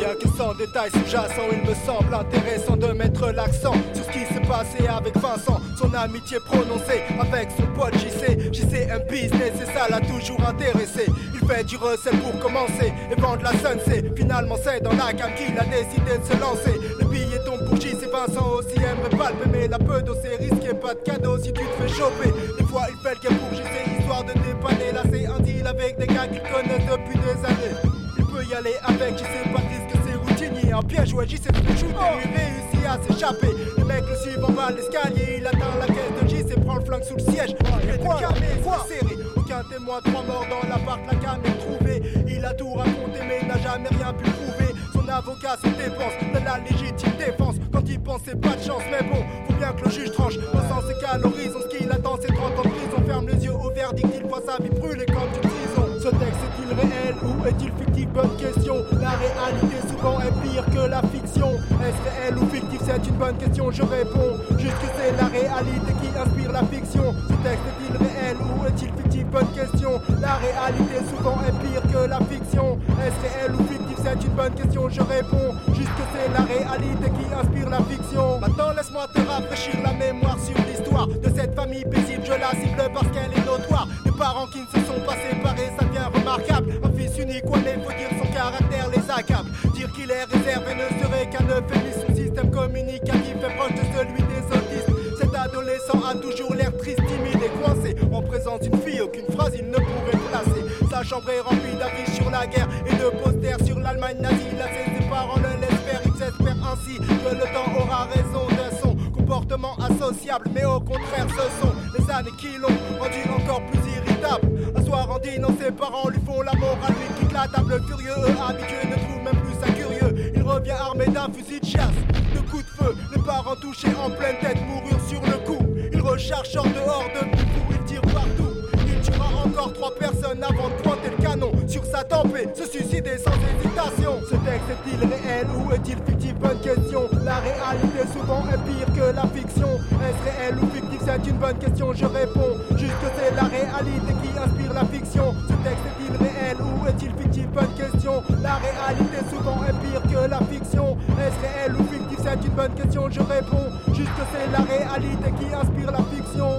sans détail sous-jacent, il me semble intéressant de mettre l'accent sur ce qui s'est passé avec Vincent. Son amitié prononcée avec son pote J C. J C un business et ça l'a toujours intéressé. Il fait du recel pour commencer et vendre la Sunset. Finalement c'est dans la gamme qu'il a décidé de se lancer. Le billet tombe pour J C, Vincent aussi aimerait palper, mais la peu d'eau c'est risqué, pas de cadeau si tu te fais choper. Des fois il fait le game pour J C histoire de dépanner. Là c'est un deal avec des gars qu'il connaît depuis des années. Il peut y aller avec J C, pas de risque, c'est routinier. Un piège, ouais, J C se fait shooter, lui réussit à s'échapper. Le mec le suit en bas de l'escalier, il atteint la caisse de J C, prend le flingue sous le siège. Il est calmé, c'est serré. Aucun témoin, trois morts dans l'appart, la cam est trouvée. Il a tout raconté mais n'a jamais rien pu prouver. Son avocat se dépense de la légitime défense. Quand il pensait pas de chance, mais bon, faut bien que le juge tranche. Pensant ses calories, ce qu'il attend c'est trente ans de prison. Ferme les yeux au verdict, il voit sa vie brûler comme du tison. Ce texte est-il réel ou est-il fictif? Bonne question. La réalité souvent est pire que la fiction. Est-ce réel ou fictif? C'est une bonne question, je réponds juste que c'est la réalité qui inspire la fiction. Ce texte est-il réel ou est-il fictif? Bonne question. La réalité souvent est pire que la fiction. Est-ce réel ou fictif? C'est une bonne question, je réponds juste que c'est la réalité qui inspire la fiction. Maintenant laisse-moi te rafraîchir la mémoire sur l'histoire de cette famille paisible. Je la cible parce qu'elle est notoire. Des parents qui ne se sont pas séparés, ça devient remarquable. Un fils unique, ouais mais faut dire son caractère les accable. Dire qu'il est réservé ne serait qu'un euphémisme. Son système communicatif est proche de celui des autistes. Cet adolescent a toujours l'air triste, timide et coincé. En présence d'une fille, aucune phrase il ne pourrait placer. Sa chambre est remplie d'affiches sur la guerre et de posters sur l'Allemagne nazie. Là ses parents le laissent faire, il s'espère ainsi que le temps aura raison de son comportement associable. Mais au contraire ce sont les années qui l'ont rendu encore plus irritable. Un soir en dînant, ses parents lui font la morale, lui quitte la table furieux. Eux habitués ne trouvent même plus ça curieux. Il revient armé d'un fusil de chasse, de coups de feu. Les parents touchés en pleine tête moururent sur le coup. Il recharge en dehors de Pifou, il tire partout. Il tuera encore trois personnes avant de pointer le canon sur sa tempe et se suicider sans hésitation. Ce texte est-il réel ou est-il fictif? Bonne question. La réalité souvent est pire que la fiction. Est-ce réel ou fictif? C'est une bonne question, je réponds juste que c'est la réalité qui inspire la fiction. Ce texte est-il réel ou est-il fictif? Bonne question. La réalité souvent est pire que la fiction. Est-ce réel ou fictif? C'est une bonne question, je réponds juste que c'est la réalité qui inspire la fiction.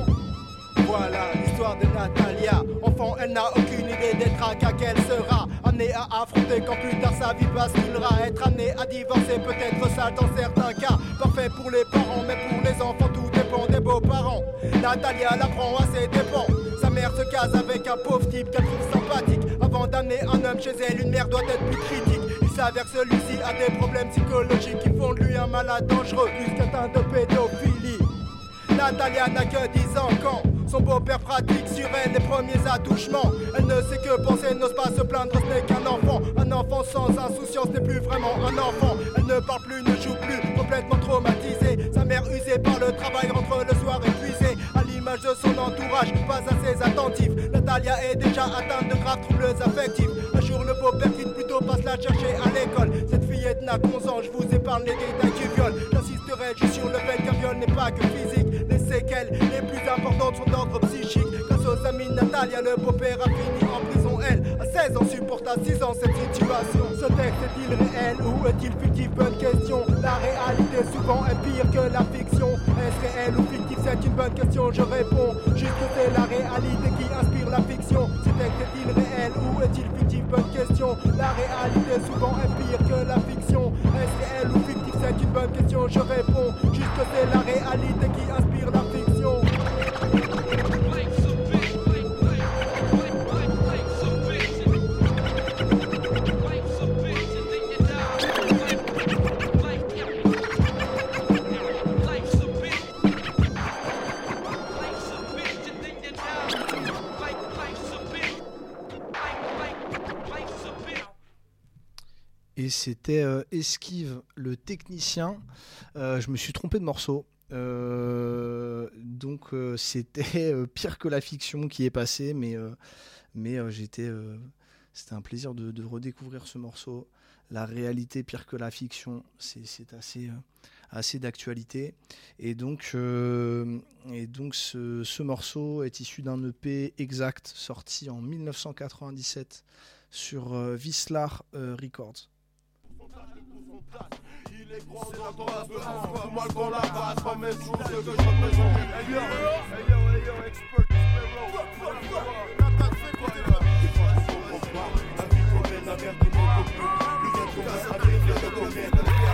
Voilà l'histoire de Natalia. Enfant, elle n'a aucune idée des tracas qu'elle sera amenée à affronter quand plus tard sa vie basculera. Être amenée à divorcer, peut-être sale dans certains cas. Parfait pour les parents, mais pour les enfants, tout dépend des beaux-parents. Natalia l'apprend à ses dépens. Sa mère se case avec un pauvre type qu'elle trouve sympathique. Avant d'amener un homme chez elle, une mère doit être plus critique. Il s'avère que celui-ci a des problèmes psychologiques qui font de lui un malade dangereux, plus qu'atteint de pédophilie. Natalia n'a que dix ans quand son beau-père pratique sur elle les premiers attouchements. Elle ne sait que penser, n'ose pas se plaindre, ce n'est qu'un enfant. Un enfant sans insouciance n'est plus vraiment un enfant. Elle ne parle plus, ne joue plus, complètement traumatisée. Sa mère usée par le travail rentre le soir épuisée. À l'image de son entourage, pas assez attentif. Natalia est déjà atteinte de graves troubles affectifs. Un jour le beau-père quitte plutôt, passe la chercher à l'école. Cette fillette n'a qu'onze ans, je vous épargne les détails du viol. J'insisterai juste sur le fait qu'un viol n'est pas que physique. Les séquelles les plus importantes sont d'ordre psychique. Grâce aux amis de Natalia, le beau-père a fini en prison. Elle, à seize ans, supporte à six ans cette situation. Ce texte est-il réel ou est-il fictif? Bonne question. La réalité souvent est pire que la fiction. Est-ce réel ou fictif? C'est une bonne question, je réponds juste que c'est la réalité qui inspire la fiction. Ce texte est-il réel ou est-il fictif? Bonne question. La réalité souvent est pire que la fiction. Est-ce réel ou fictif? C'est une bonne question, je réponds juste que c'est la réalité qui inspire la fiction. Et c'était euh, Esquive, le technicien. Euh, je me suis trompé de morceau. Euh, donc euh, c'était euh, pire que la fiction qui est passée, mais, euh, mais euh, j'étais, euh, c'était un plaisir de, de redécouvrir ce morceau. La réalité pire que la fiction, c'est, c'est assez, euh, assez d'actualité. Et donc, euh, et donc ce, ce morceau est issu d'un E P Exact sorti en dix-neuf cent quatre-vingt-dix-sept sur euh, Vislar euh, Records. Il est grand dans ton rassemblement. Moi qu'on la base, pas même chose que je représente. Hey yo, hey yo, hey yo, expert Sparrow. L'attaque fait quoi là? La vie commune, la merde de nos copines. Nous êtes comme ça, avec les domaines.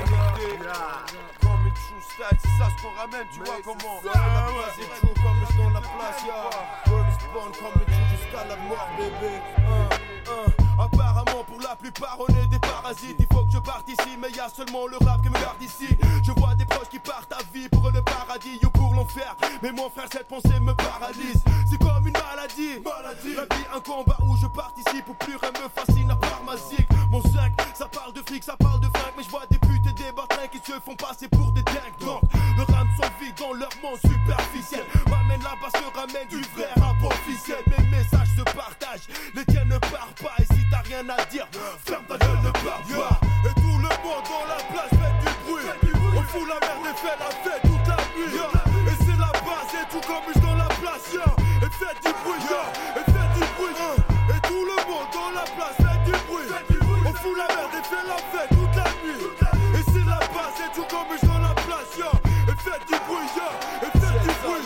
Comme une true style, c'est ça ce qu'on ramène, tu vois comment. La base est true comme je dans la place, ya. Word is born comme une true jusqu'à la mort, bébé. Apparemment pour la plupart on est des parasites. Il faut que je parte ici mais y'a seulement le rap qui me garde ici. Je vois des proches qui partent à vie pour le paradis ou pour l'enfer. Mais mon frère cette pensée me paralyse. C'est comme une maladie, maladie. La vie un combat où je participe. Où plus rien me fascine à part ma zig. Mon sac ça parle de fric, ça parle de fringues. Mais je vois des putes et des bartrains qui se font passer pour des dingues. Donc le rame sont vides dans leur monde superficiel. M'amène là-bas se ramène du vrai rap officiel. Mes messages se partagent, les tiens ne partent pas. Et si t'as rien à dire, ferme ta gueule, ne parle pas. Et tout le monde dans la place fait du bruit. On fout la merde et fait la fête toute la nuit. Yeah. Et c'est la base et tout comme je dans la place. Yeah. Et faites du bruit, yeah. Et faites du bruit. Uh. Et tout le monde dans la place fait du bruit. On fout la merde et fait la fête toute la nuit. Et c'est la base et tout comme je dans la place. Yeah. Et faites du bruit, yeah. Et faites du bruit.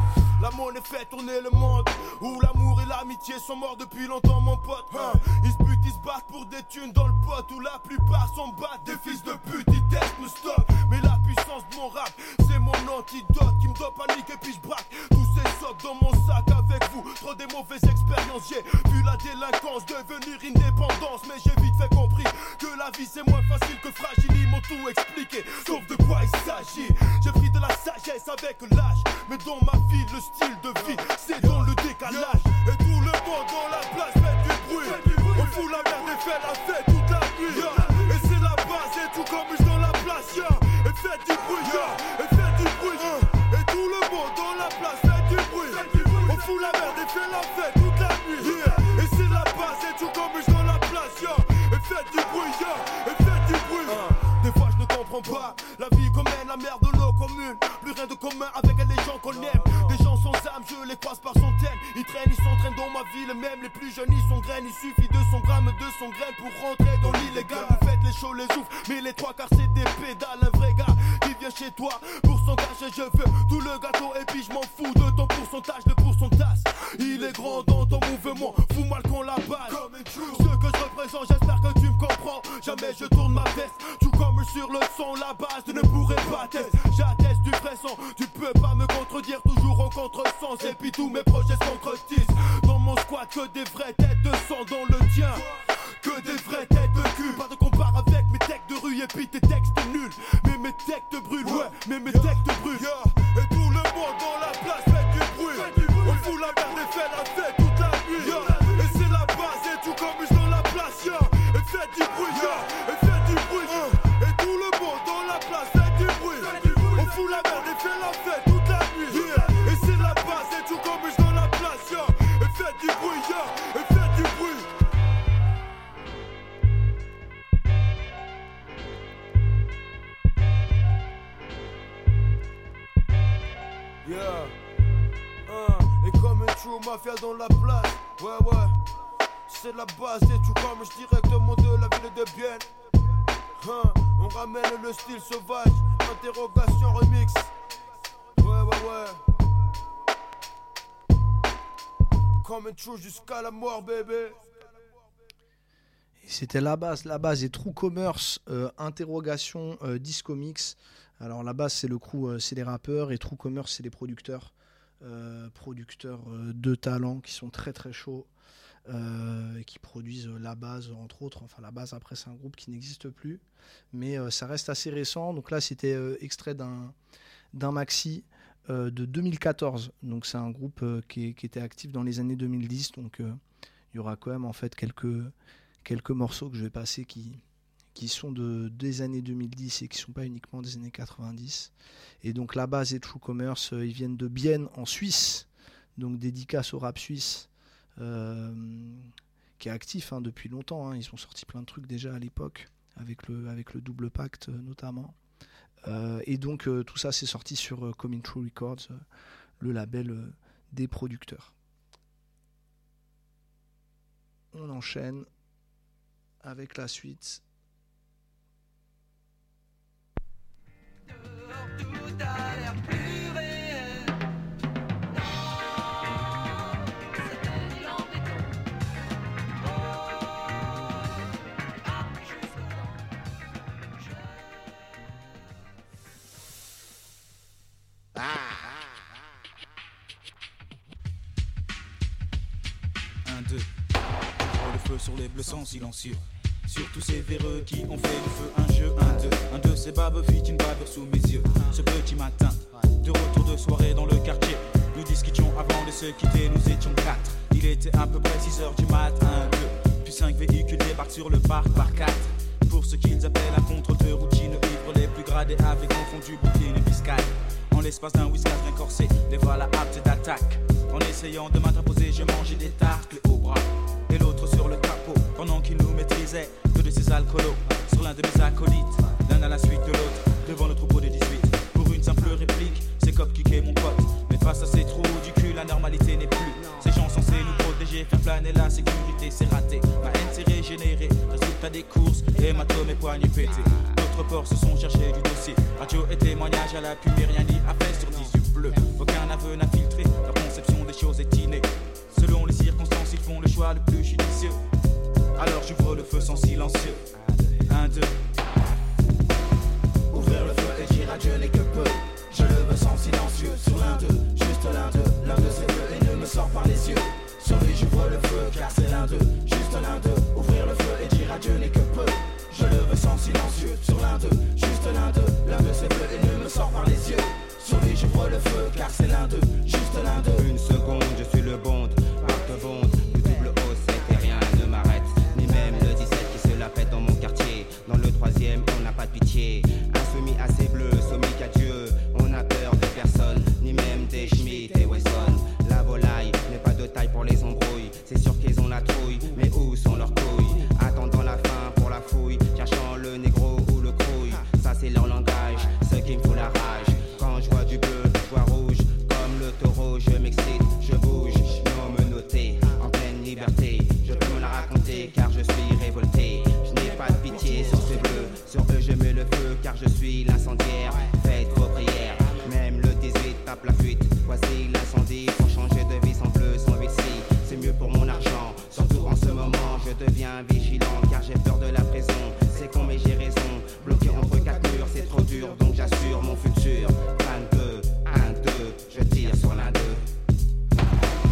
La monnaie fait tourner le monde. Où l'amour et l'amitié sont morts depuis longtemps mon pote. Hein. Ils se butent, ils se battent pour des thunes dans le pot. Où la plupart sont battent des fils de pute. Ils testent, me stop. Mais la puissance de mon rap, c'est mon antidote. Qui me doit paniquer puis je braque tous ces socs dans mon sac avec vous. Trop des mauvaises expériences. J'ai vu la délinquance devenir indépendance. Mais j'ai vite fait compris que la vie c'est moins facile que fragile. Ils m'ont tout expliqué, sauf de quoi il s'agit. J'ai pris de la sagesse avec l'âge. Mais dans ma vie le style de vie, c'est dans le décalage. Et tout le monde dans la place fait du bruit. On fout la merde et fait la fête toute la nuit. Yeah. Et c'est la base et tout comme je dans la place. Yeah. Et faites du bruit, yeah. Et faites du bruit. Uh. Et tout le monde dans la place fait du bruit. On fout la merde et fait la fête toute la nuit. Yeah. Et c'est la base et tout comme je dans la place. Yeah. Et faites du bruit, yeah. Et faites du bruit. Uh. Des fois je ne comprends pas la vie comme elle, la merde de l'eau commune. Plus rien de commun avec les gens qu'on aime. Des gens sans âme, je les croise par centaines. Ils traînent, ils s'entraînent dans ma ville. Même les plus jeunes, ils sont graines. Il suffit de son gramme, de son graine pour rentrer dans l'illégal. Vous faites les shows, les oufs, mais les trois quarts c'est des pédales. Un vrai gars qui vient chez toi pour s'engager. Je veux tout le gâteau et puis je m'en fous de ton pourcentage, de pourcentage. Il est grand dans ton mouvement, fous mal qu'on la balle. Ce que je représente, j'espère que tu me comprends. Jamais je tourne ma veste, tout comme sur le son. La base ne pourrait pas tester. J'atteste du vrai son, tu peux pas me contredire. Toujours en contresens et puis tous mes projets se concrétisent. Dans mon squat que des vraies têtes de sang dans le tien. Que des vraies têtes de cul. Pas de compare avec mes textes de rue et puis tes textes nuls. Mais mes textes te brûlent, ouais, mais mes textes te brûlent. Et tout le monde dans la place fait du bruit. On fout la merde et fait la fête toute la nuit. Et c'est la base et tout comme je dans la place. Et faites du bruit, et faites du bruit. Et tout le monde dans la place fait du bruit. On fout la merde et fait la fête toute la nuit. Et c'est la base et tout comme je dans la place. Et faites du bruit, et faites du bruit. Yeah, uh, et comme une true mafia dans la place, ouais ouais, c'est la base et tout comme je directement de la ville de Bienne. Huh, on ramène le style sauvage, interrogation remix. Ouais ouais ouais. Comme une true jusqu'à la mort bébé. Et c'était la base, la base et True Commerce, euh, interrogation, euh, disco mix. Alors la base c'est le crew, euh, c'est les rappeurs et True Commerce c'est les producteurs, euh, producteurs euh, de talent qui sont très très chauds, euh, qui produisent la base entre autres. Enfin la base après c'est un groupe qui n'existe plus, mais euh, ça reste assez récent. Donc là c'était euh, extrait d'un d'un maxi euh, de deux mille quatorze. Donc c'est un groupe euh, qui, qui était actif dans les années deux mille dix. Donc euh, il y aura quand même en fait quelques quelques morceaux que je vais passer qui qui sont de, des années deux mille dix et qui ne sont pas uniquement des années quatre-vingt-dix. Et donc la base et True Commerce, euh, ils viennent de Bienne en Suisse, donc dédicace au rap suisse, euh, qui est actif hein, depuis longtemps. Hein. Ils ont sorti plein de trucs déjà à l'époque, avec le, avec le double pacte euh, notamment. Euh, et donc euh, tout ça c'est sorti sur euh, Coming True Records, euh, le label euh, des producteurs. On enchaîne avec la suite. feu sur les bleus sans silencieux. Sur tous ces véreux qui ont fait du feu un jeu, un deux. Un de ces baveux fit une bavure sous mes yeux. Ce petit matin, de retour de soirée dans le quartier, nous discutions avant de se quitter, nous étions quatre. Il était à peu près six heures du mat, un, deux. Puis cinq véhicules débarquent sur le parc par quatre. Pour ce qu'ils appellent un contrôle de routine, ivres les plus gradés avaient confondu bouquet et biscaille. En l'espace d'un whisky bien corsé, les voilà aptes d'attaque. En essayant de m'interposer, je mangeais des tartes, clés au bras et l'autre sur le capot, pendant qu'il nous maîtrisait, deux de ces alcoolos sur l'un de mes acolytes, l'un à la suite de l'autre, devant le troupeau des dix-huit. Pour une simple réplique, c'est cop kické mon pote. Mais face à ces trous du cul, la normalité n'est plus. Ces gens censés nous protéger, faire planer la sécurité, c'est raté. Ma haine s'est régénérée, résultat des courses, hématome et poignets pétés. D'autres ports se sont cherchés du dossier. Radio et témoignage à l'appui, mais rien n'y a fait sur dix-huit bleus. Aucun aveu n'a filtré, leur conception des choses est innée. Selon les circonstances, ils font le choix le plus judicieux. Alors j'ouvre le feu sans silencieux. Un, deux. Ouvrir le feu et dire adieu n'est que peu. Je le veux sans silencieux. Sur l'un d'eux, juste l'un d'eux. L'un de ces deux et ne me sort par les yeux. Sur lui j'ouvre le feu car c'est l'un d'eux. Juste l'un d'eux. Ouvrir le feu et dire adieu n'est que peu. Je le veux sans silencieux. Sur l'un d'eux, juste l'un d'eux. L'un de ces deux et ne me sort par les yeux. Sur lui j'ouvre le feu car c'est l'un d'eux. Juste l'un d'eux. Une seconde, je suis le bond. Porte-bonde, le double O sept et rien ne m'arrête. Ni même le dix-sept qui se la pète dans mon quartier. Dans le troisième, on n'a pas de pitié. Insoumis assez bleu, soumis qu'à Dieu. On n'a peur de personne, ni même des Schmitt et Wesson. La volaille n'est pas de taille pour les embrouilles. C'est sûr qu'ils ont la trouille, mais où sont leurs couilles? Attendant la fin pour la fouille, cherchant le négro ou le crouille. Ça c'est leur langage, ce qui me fout la rage. Quand je vois du bleu, je vois rouge. Comme le taureau, je m'excite, je bouge. Non me noter, en pleine liberté. Je peux me la raconter car je suis révolté. Je n'ai pas de pitié sur ces bleus. Sur eux je mets le feu car je suis l'incendiaire. Faites vos prières, même le dix-huit tape la fuite. Voici l'incendie pour changer de vie sans bleu, sans vessie. C'est mieux pour mon argent, surtout en ce moment. Je deviens vigilant car j'ai peur de la prison. C'est con mais j'ai raison. Bloqué entre quatre murs c'est trop dur donc j'assure mon futur. vingt-deux, un, deux, je tire sur l'un d'eux.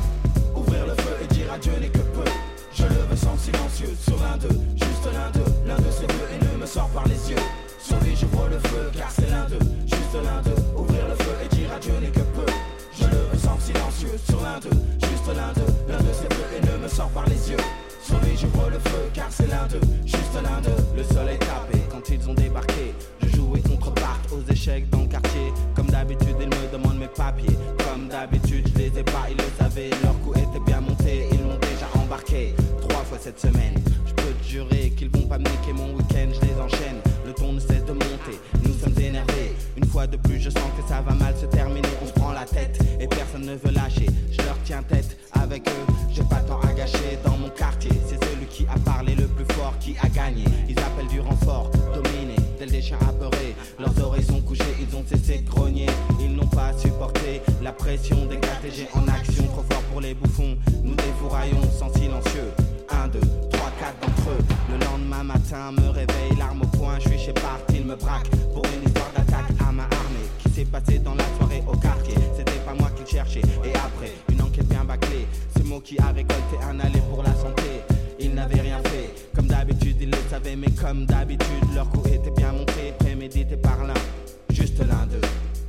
Ouvrir le feu et dire adieu n'est que peu. Je le veux sans silencieux. Sur l'un d'eux, juste l'un d'eux. L'un de ces deux et ne me sort par les yeux. Sur lui j'ouvre le feu car c'est l'un d'eux. Juste l'un d'eux. Ouvrir le feu et dire adieu n'est que peu. Je le veux sans silencieux. Sur l'un d'eux, juste l'un d'eux. L'un de ces deux et ne me sort par les yeux. Sur lui j'ouvre le feu car c'est l'un d'eux. Juste l'un d'eux. Le soleil tapé quand ils ont débarqué. Je jouais contre Bart aux échecs dans le quartier. Comme d'habitude ils me demandent mes papiers. Comme d'habitude je les ai pas, ils le savaient. Leur coup était bien monté, ils m'ont déjà embarqué trois fois cette semaine. Je peux te jurer qu'ils vont pas me niquer mon week-end. Je les enchaîne, le ton ne cesse de monter. Nous sommes énervés, une fois de plus je sens que ça va mal se terminer. On se prend la tête et personne ne veut lâcher. Je leur tiens tête avec eux, j'ai pas de temps à gâcher dans mon quartier. C'est celui qui a parlé le plus fort qui a gagné. Ils appellent du renfort, dominé, tels des chiens apeurés. Leurs oreilles sont couchées, ils ont cessé de grogner. Ils n'ont pas supporté la pression des K T G en action. Trop fort pour les bouffons, nous défouraillons sans silencieux. Un, deux, trois, quatre d'entre eux. Le lendemain matin me réveille, l'arme au poing, je suis chez Bart, il me braque pour une histoire d'attaque à main armée qui s'est passée dans la soirée au quartier. C'était pas moi qui le cherchais. Et après, une enquête bien bâclée, ce mot qui a récolté un aller pour la santé. Ils n'avaient rien fait, comme d'habitude ils le savaient. Mais comme d'habitude leur coup était bien monté, prémédité par l'un, juste l'un d'eux.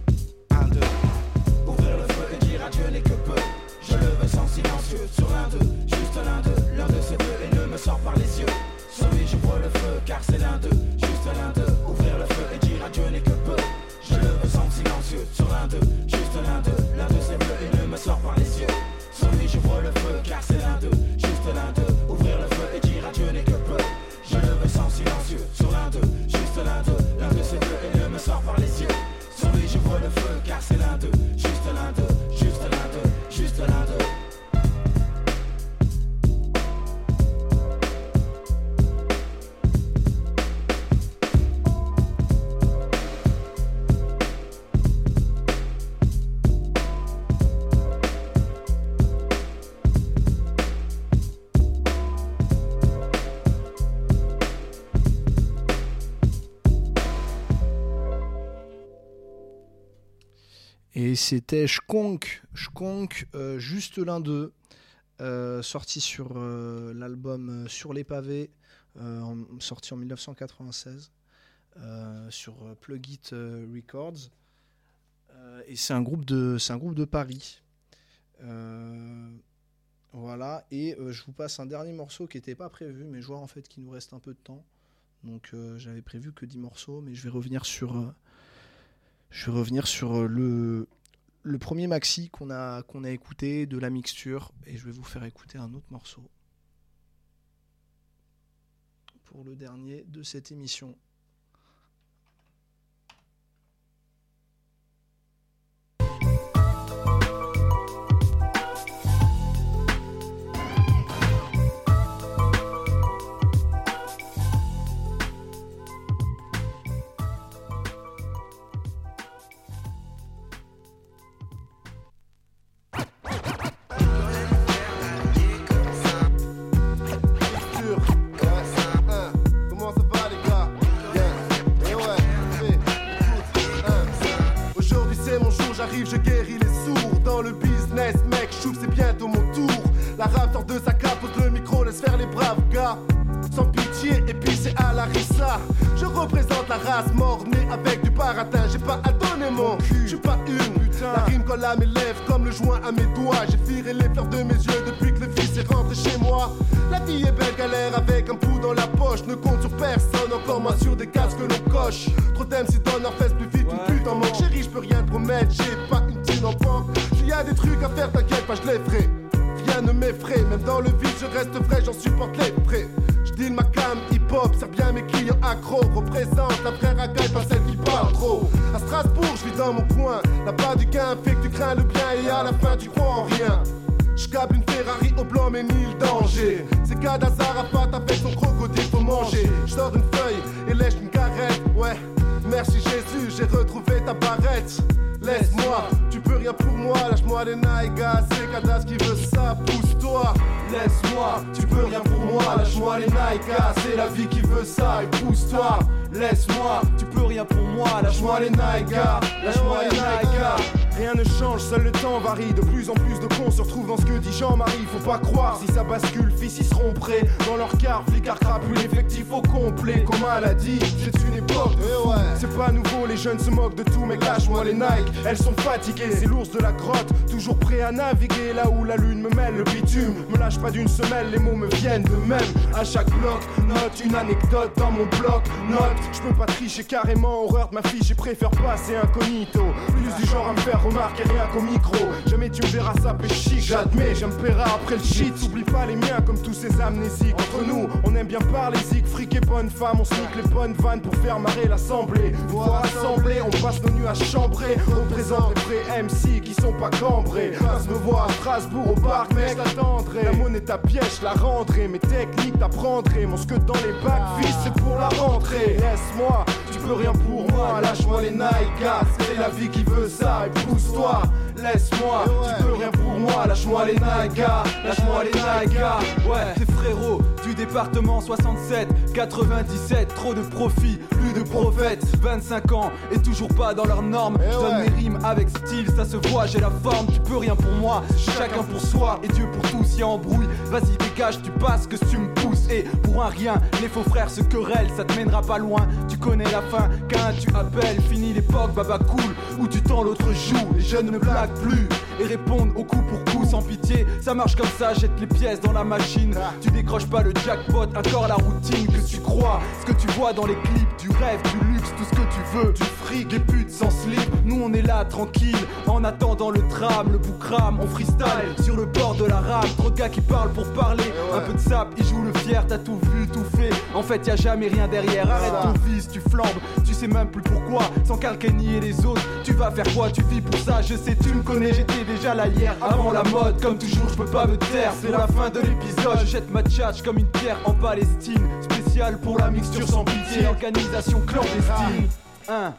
Un, deux. Ouvrir le feu et dire adieu n'est que peu. Je le veux sans silencieux. Sur l'un d'eux, juste l'un d'eux. L'un de ces deux et ne me sort par les yeux. Sur lui j'ouvre le feu car c'est l'un d'eux. Juste l'un d'eux. Ouvrir le feu et dire adieu n'est que peu. Je le veux sans silencieux. Sur l'un d'eux, juste l'un d'eux. L'un de ces deux et ne me sort par les yeux. Sur lui j'ouvre le feu car c'est l'un d'eux. Juste l'un d'eux. Ouvrir le feu et dire adieu n'est que peu. Je le veux sans silencieux. Sur l'un d'eux, juste l'un d'eux. L'un de ces deux et ne me sort par les yeux. Sur lui j'ouvre le feu car c'est l'un d'eux. Juste l'un d'eux. Juste l'un d'eux. Juste l'un d'eux. Et c'était Schkonk, Schkonk, euh, juste l'un d'eux. euh, sorti sur euh, l'album euh, Sur les pavés, euh, en, sorti en dix-neuf cent quatre-vingt-seize, euh, sur euh, Plug It euh, Records. Euh, et c'est un groupe de, c'est un groupe de Paris. Euh, voilà, et euh, je vous passe un dernier morceau qui n'était pas prévu, mais je vois en fait qu'il nous reste un peu de temps. Donc euh, j'avais prévu que dix morceaux, mais je vais revenir sur, euh, je vais revenir sur euh, le, le premier maxi qu'on a, qu'on a écouté de La Mixture, et je vais vous faire écouter un autre morceau pour le dernier de cette émission. Je guéris les sourds dans le business, mec, je c'est bientôt mon tour. La rap sort de sa cape, pose le micro, laisse faire les braves gars. Sans pitié, et puis c'est à la rissa. Je représente la race mort-née avec du baratin. J'ai pas à donner mon cul, j'suis pas une putain. La rime colle à mes lèvres comme le joint à mes doigts. J'ai viré les fleurs de mes yeux depuis que le fils est rentré chez moi. La vie est belle galère avec un pouls dans la poche. Ne compte sur personne, encore moins sur des cases que l'on coche. Trop d'aimes si donne leur fesse plus vite, ouais. Une pute en manque. Chérie, j'peux rien te promettre, j'ai pas une petite enfant. S'il y a des trucs à faire, t'inquiète pas, je les ferai. Rien ne m'effraie, même dans le vide, je reste vrai, j'en supporte les frais. J'deal ma cam, hip-hop, sert bien mes clients accros. Représente la frère à gaille, pas celle qui parle trop. À Strasbourg, je vis dans mon coin. Là-bas du gain fait que tu crains le bien et à la fin tu crois en rien. J'cable une Ferrari au blanc mais ni le danger. C'est qu'à Arafat avec son crocodile faut manger. J'sors une feuille et lèche une carrette. Ouais, merci Jésus, j'ai retrouvé ta barrette. Laisse-moi, tu peux rien pour moi. Lâche-moi les naïgas, c'est Kadas qui veut ça. Pousse-toi, laisse-moi, tu peux rien pour moi. Lâche-moi les naïgas, c'est la vie qui veut ça. Et pousse-toi, laisse-moi, tu peux rien pour moi. Lâche-moi les naïgas, lâche-moi les naïgas. Rien ne change, seul le temps varie. De plus en plus de cons se retrouvent dans ce que dit Jean-Marie. Faut pas croire, si ça bascule, fils ils seront prêts. Dans leur car, flicard crapule, l'effectif au complet. Comme elle a dit, c'est une époque de fou. C'est pas nouveau, les jeunes se moquent de tout. Mais lâche-moi les Nike, elles sont fatiguées. C'est l'ours de la grotte, toujours prêt à naviguer. Là où la lune me mêle le bitume. Me lâche pas d'une semelle, les mots me viennent d'eux-mêmes. À chaque bloc, note une anecdote dans mon bloc. Note, je peux pas tricher carrément, horreur de ma fiche. Et préfère passer incognito. Plus du genre à me faire remarquer rien qu'au micro. Jamais tu me verras saper chic, j'admets, j'aime paiera après le shit. T'oublies pas les miens comme tous ces amnésiques. Entre nous, on aime bien parler zig, fric et bonne femme. On snique les bonnes vannes pour faire marrer l'assemblée. Faut rassembler, on passe nos nuits à chambrer. Représente les vrais M C qui sont pas cambrés. Passe me voir à Strasbourg au parc, mec, j'attendrai. La monnaie ta pièce, la rendrai. Mes techniques t'apprendrai. Mon scud dans les bacs, fils, c'est pour la rentrée. Laisse-moi, tu peux rien pour moi. Lâche-moi les Nike, c'est la vie qui veut ça. Et pousse-toi, laisse-moi, tu peux rien pour moi. Lâche-moi les nagas, lâche-moi les nagas. Ouais, tes frérots du département soixante-sept, quatre-vingt-dix-sept, trop de profit, plus de prophètes. Vingt-cinq ans et toujours pas dans leurs normes. Je donne mes rimes avec style, ça se voit, j'ai la forme. Tu peux rien pour moi, chacun pour soi et Dieu pour tous. Y'a embrouille, vas-y dégage, tu passes que tu me pousses. Et pour un rien, les faux frères se querellent, ça te mènera pas loin. Tu connais la fin, qu'un tu appelles. Fini l'époque, baba cool, où tu tends l'autre joue. Les jeunes ne blaguent plus et répondent au coup pour coup sans pitié. Ça marche comme ça, jette les pièces dans la machine. Tu décroches pas le jackpot, encore la routine que tu crois. Ce que tu vois dans les clips, du rêve, du luxe, tout ce que tu veux. Du fric, des putes sans slip. Nous on est là tranquille, en attendant le tram, le boucrame, on freestyle sur le bord de la rame. Trop de gars qui parlent pour parler, un peu de sap, ils jouent le fier, t'as tout vu, tout fait. En fait y a jamais rien derrière, arrête ton vice, tu flambes, tu sais même plus pourquoi. Sans calcani et les autres, tu vas faire quoi, tu vis pour ça, je sais, tu me connais, j'étais déjà là hier, avant la mode. Comme toujours, je peux pas me taire, c'est la fin de l'épisode. Je jette ma tchatch comme une pierre en Palestine. Spécial pour la mixture sans pitié, organisation clandestine. Un.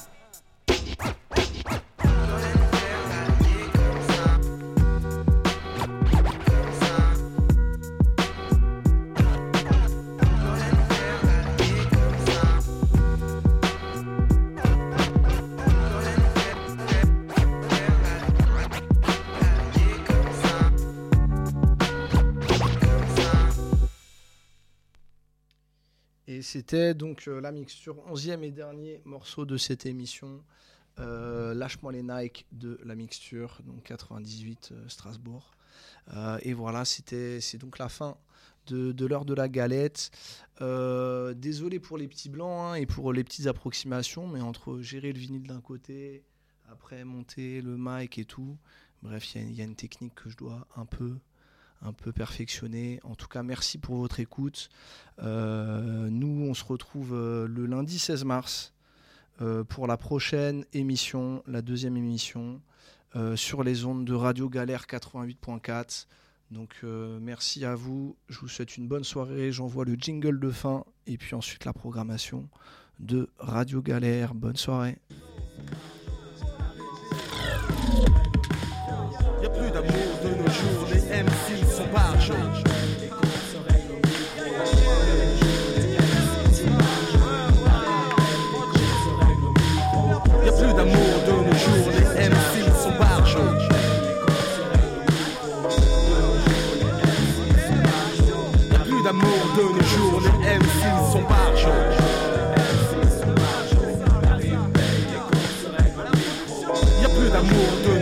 c'était donc euh, la mixture, onzième et dernier morceau de cette émission. Euh, Lâche-moi les Nike de la mixture, donc quatre-vingt-dix-huit euh, Strasbourg. Euh, et voilà, c'était, c'est donc la fin de, de l'heure de la galette. Euh, désolé pour les petits blancs hein, et pour les petites approximations, mais entre gérer le vinyle d'un côté, après monter le mic et tout, bref, il y, y a une technique que je dois un peu... un peu perfectionné. En tout cas, merci pour votre écoute. Euh, nous, on se retrouve euh, le lundi seize mars euh, pour la prochaine émission, la deuxième émission, euh, sur les ondes de Radio Galère quatre-vingt-huit point quatre. Donc, euh, merci à vous. Je vous souhaite une bonne soirée. J'envoie le jingle de fin et puis ensuite la programmation de Radio Galère. Bonne soirée. Y'a plus d'amour de nos jours, les M C sont par jour. Y'a plus d'amour de nos jours, les M C sont par jour. Y'a plus d'amour de nos jours, les M C sont par jour. Y'a plus d'amour de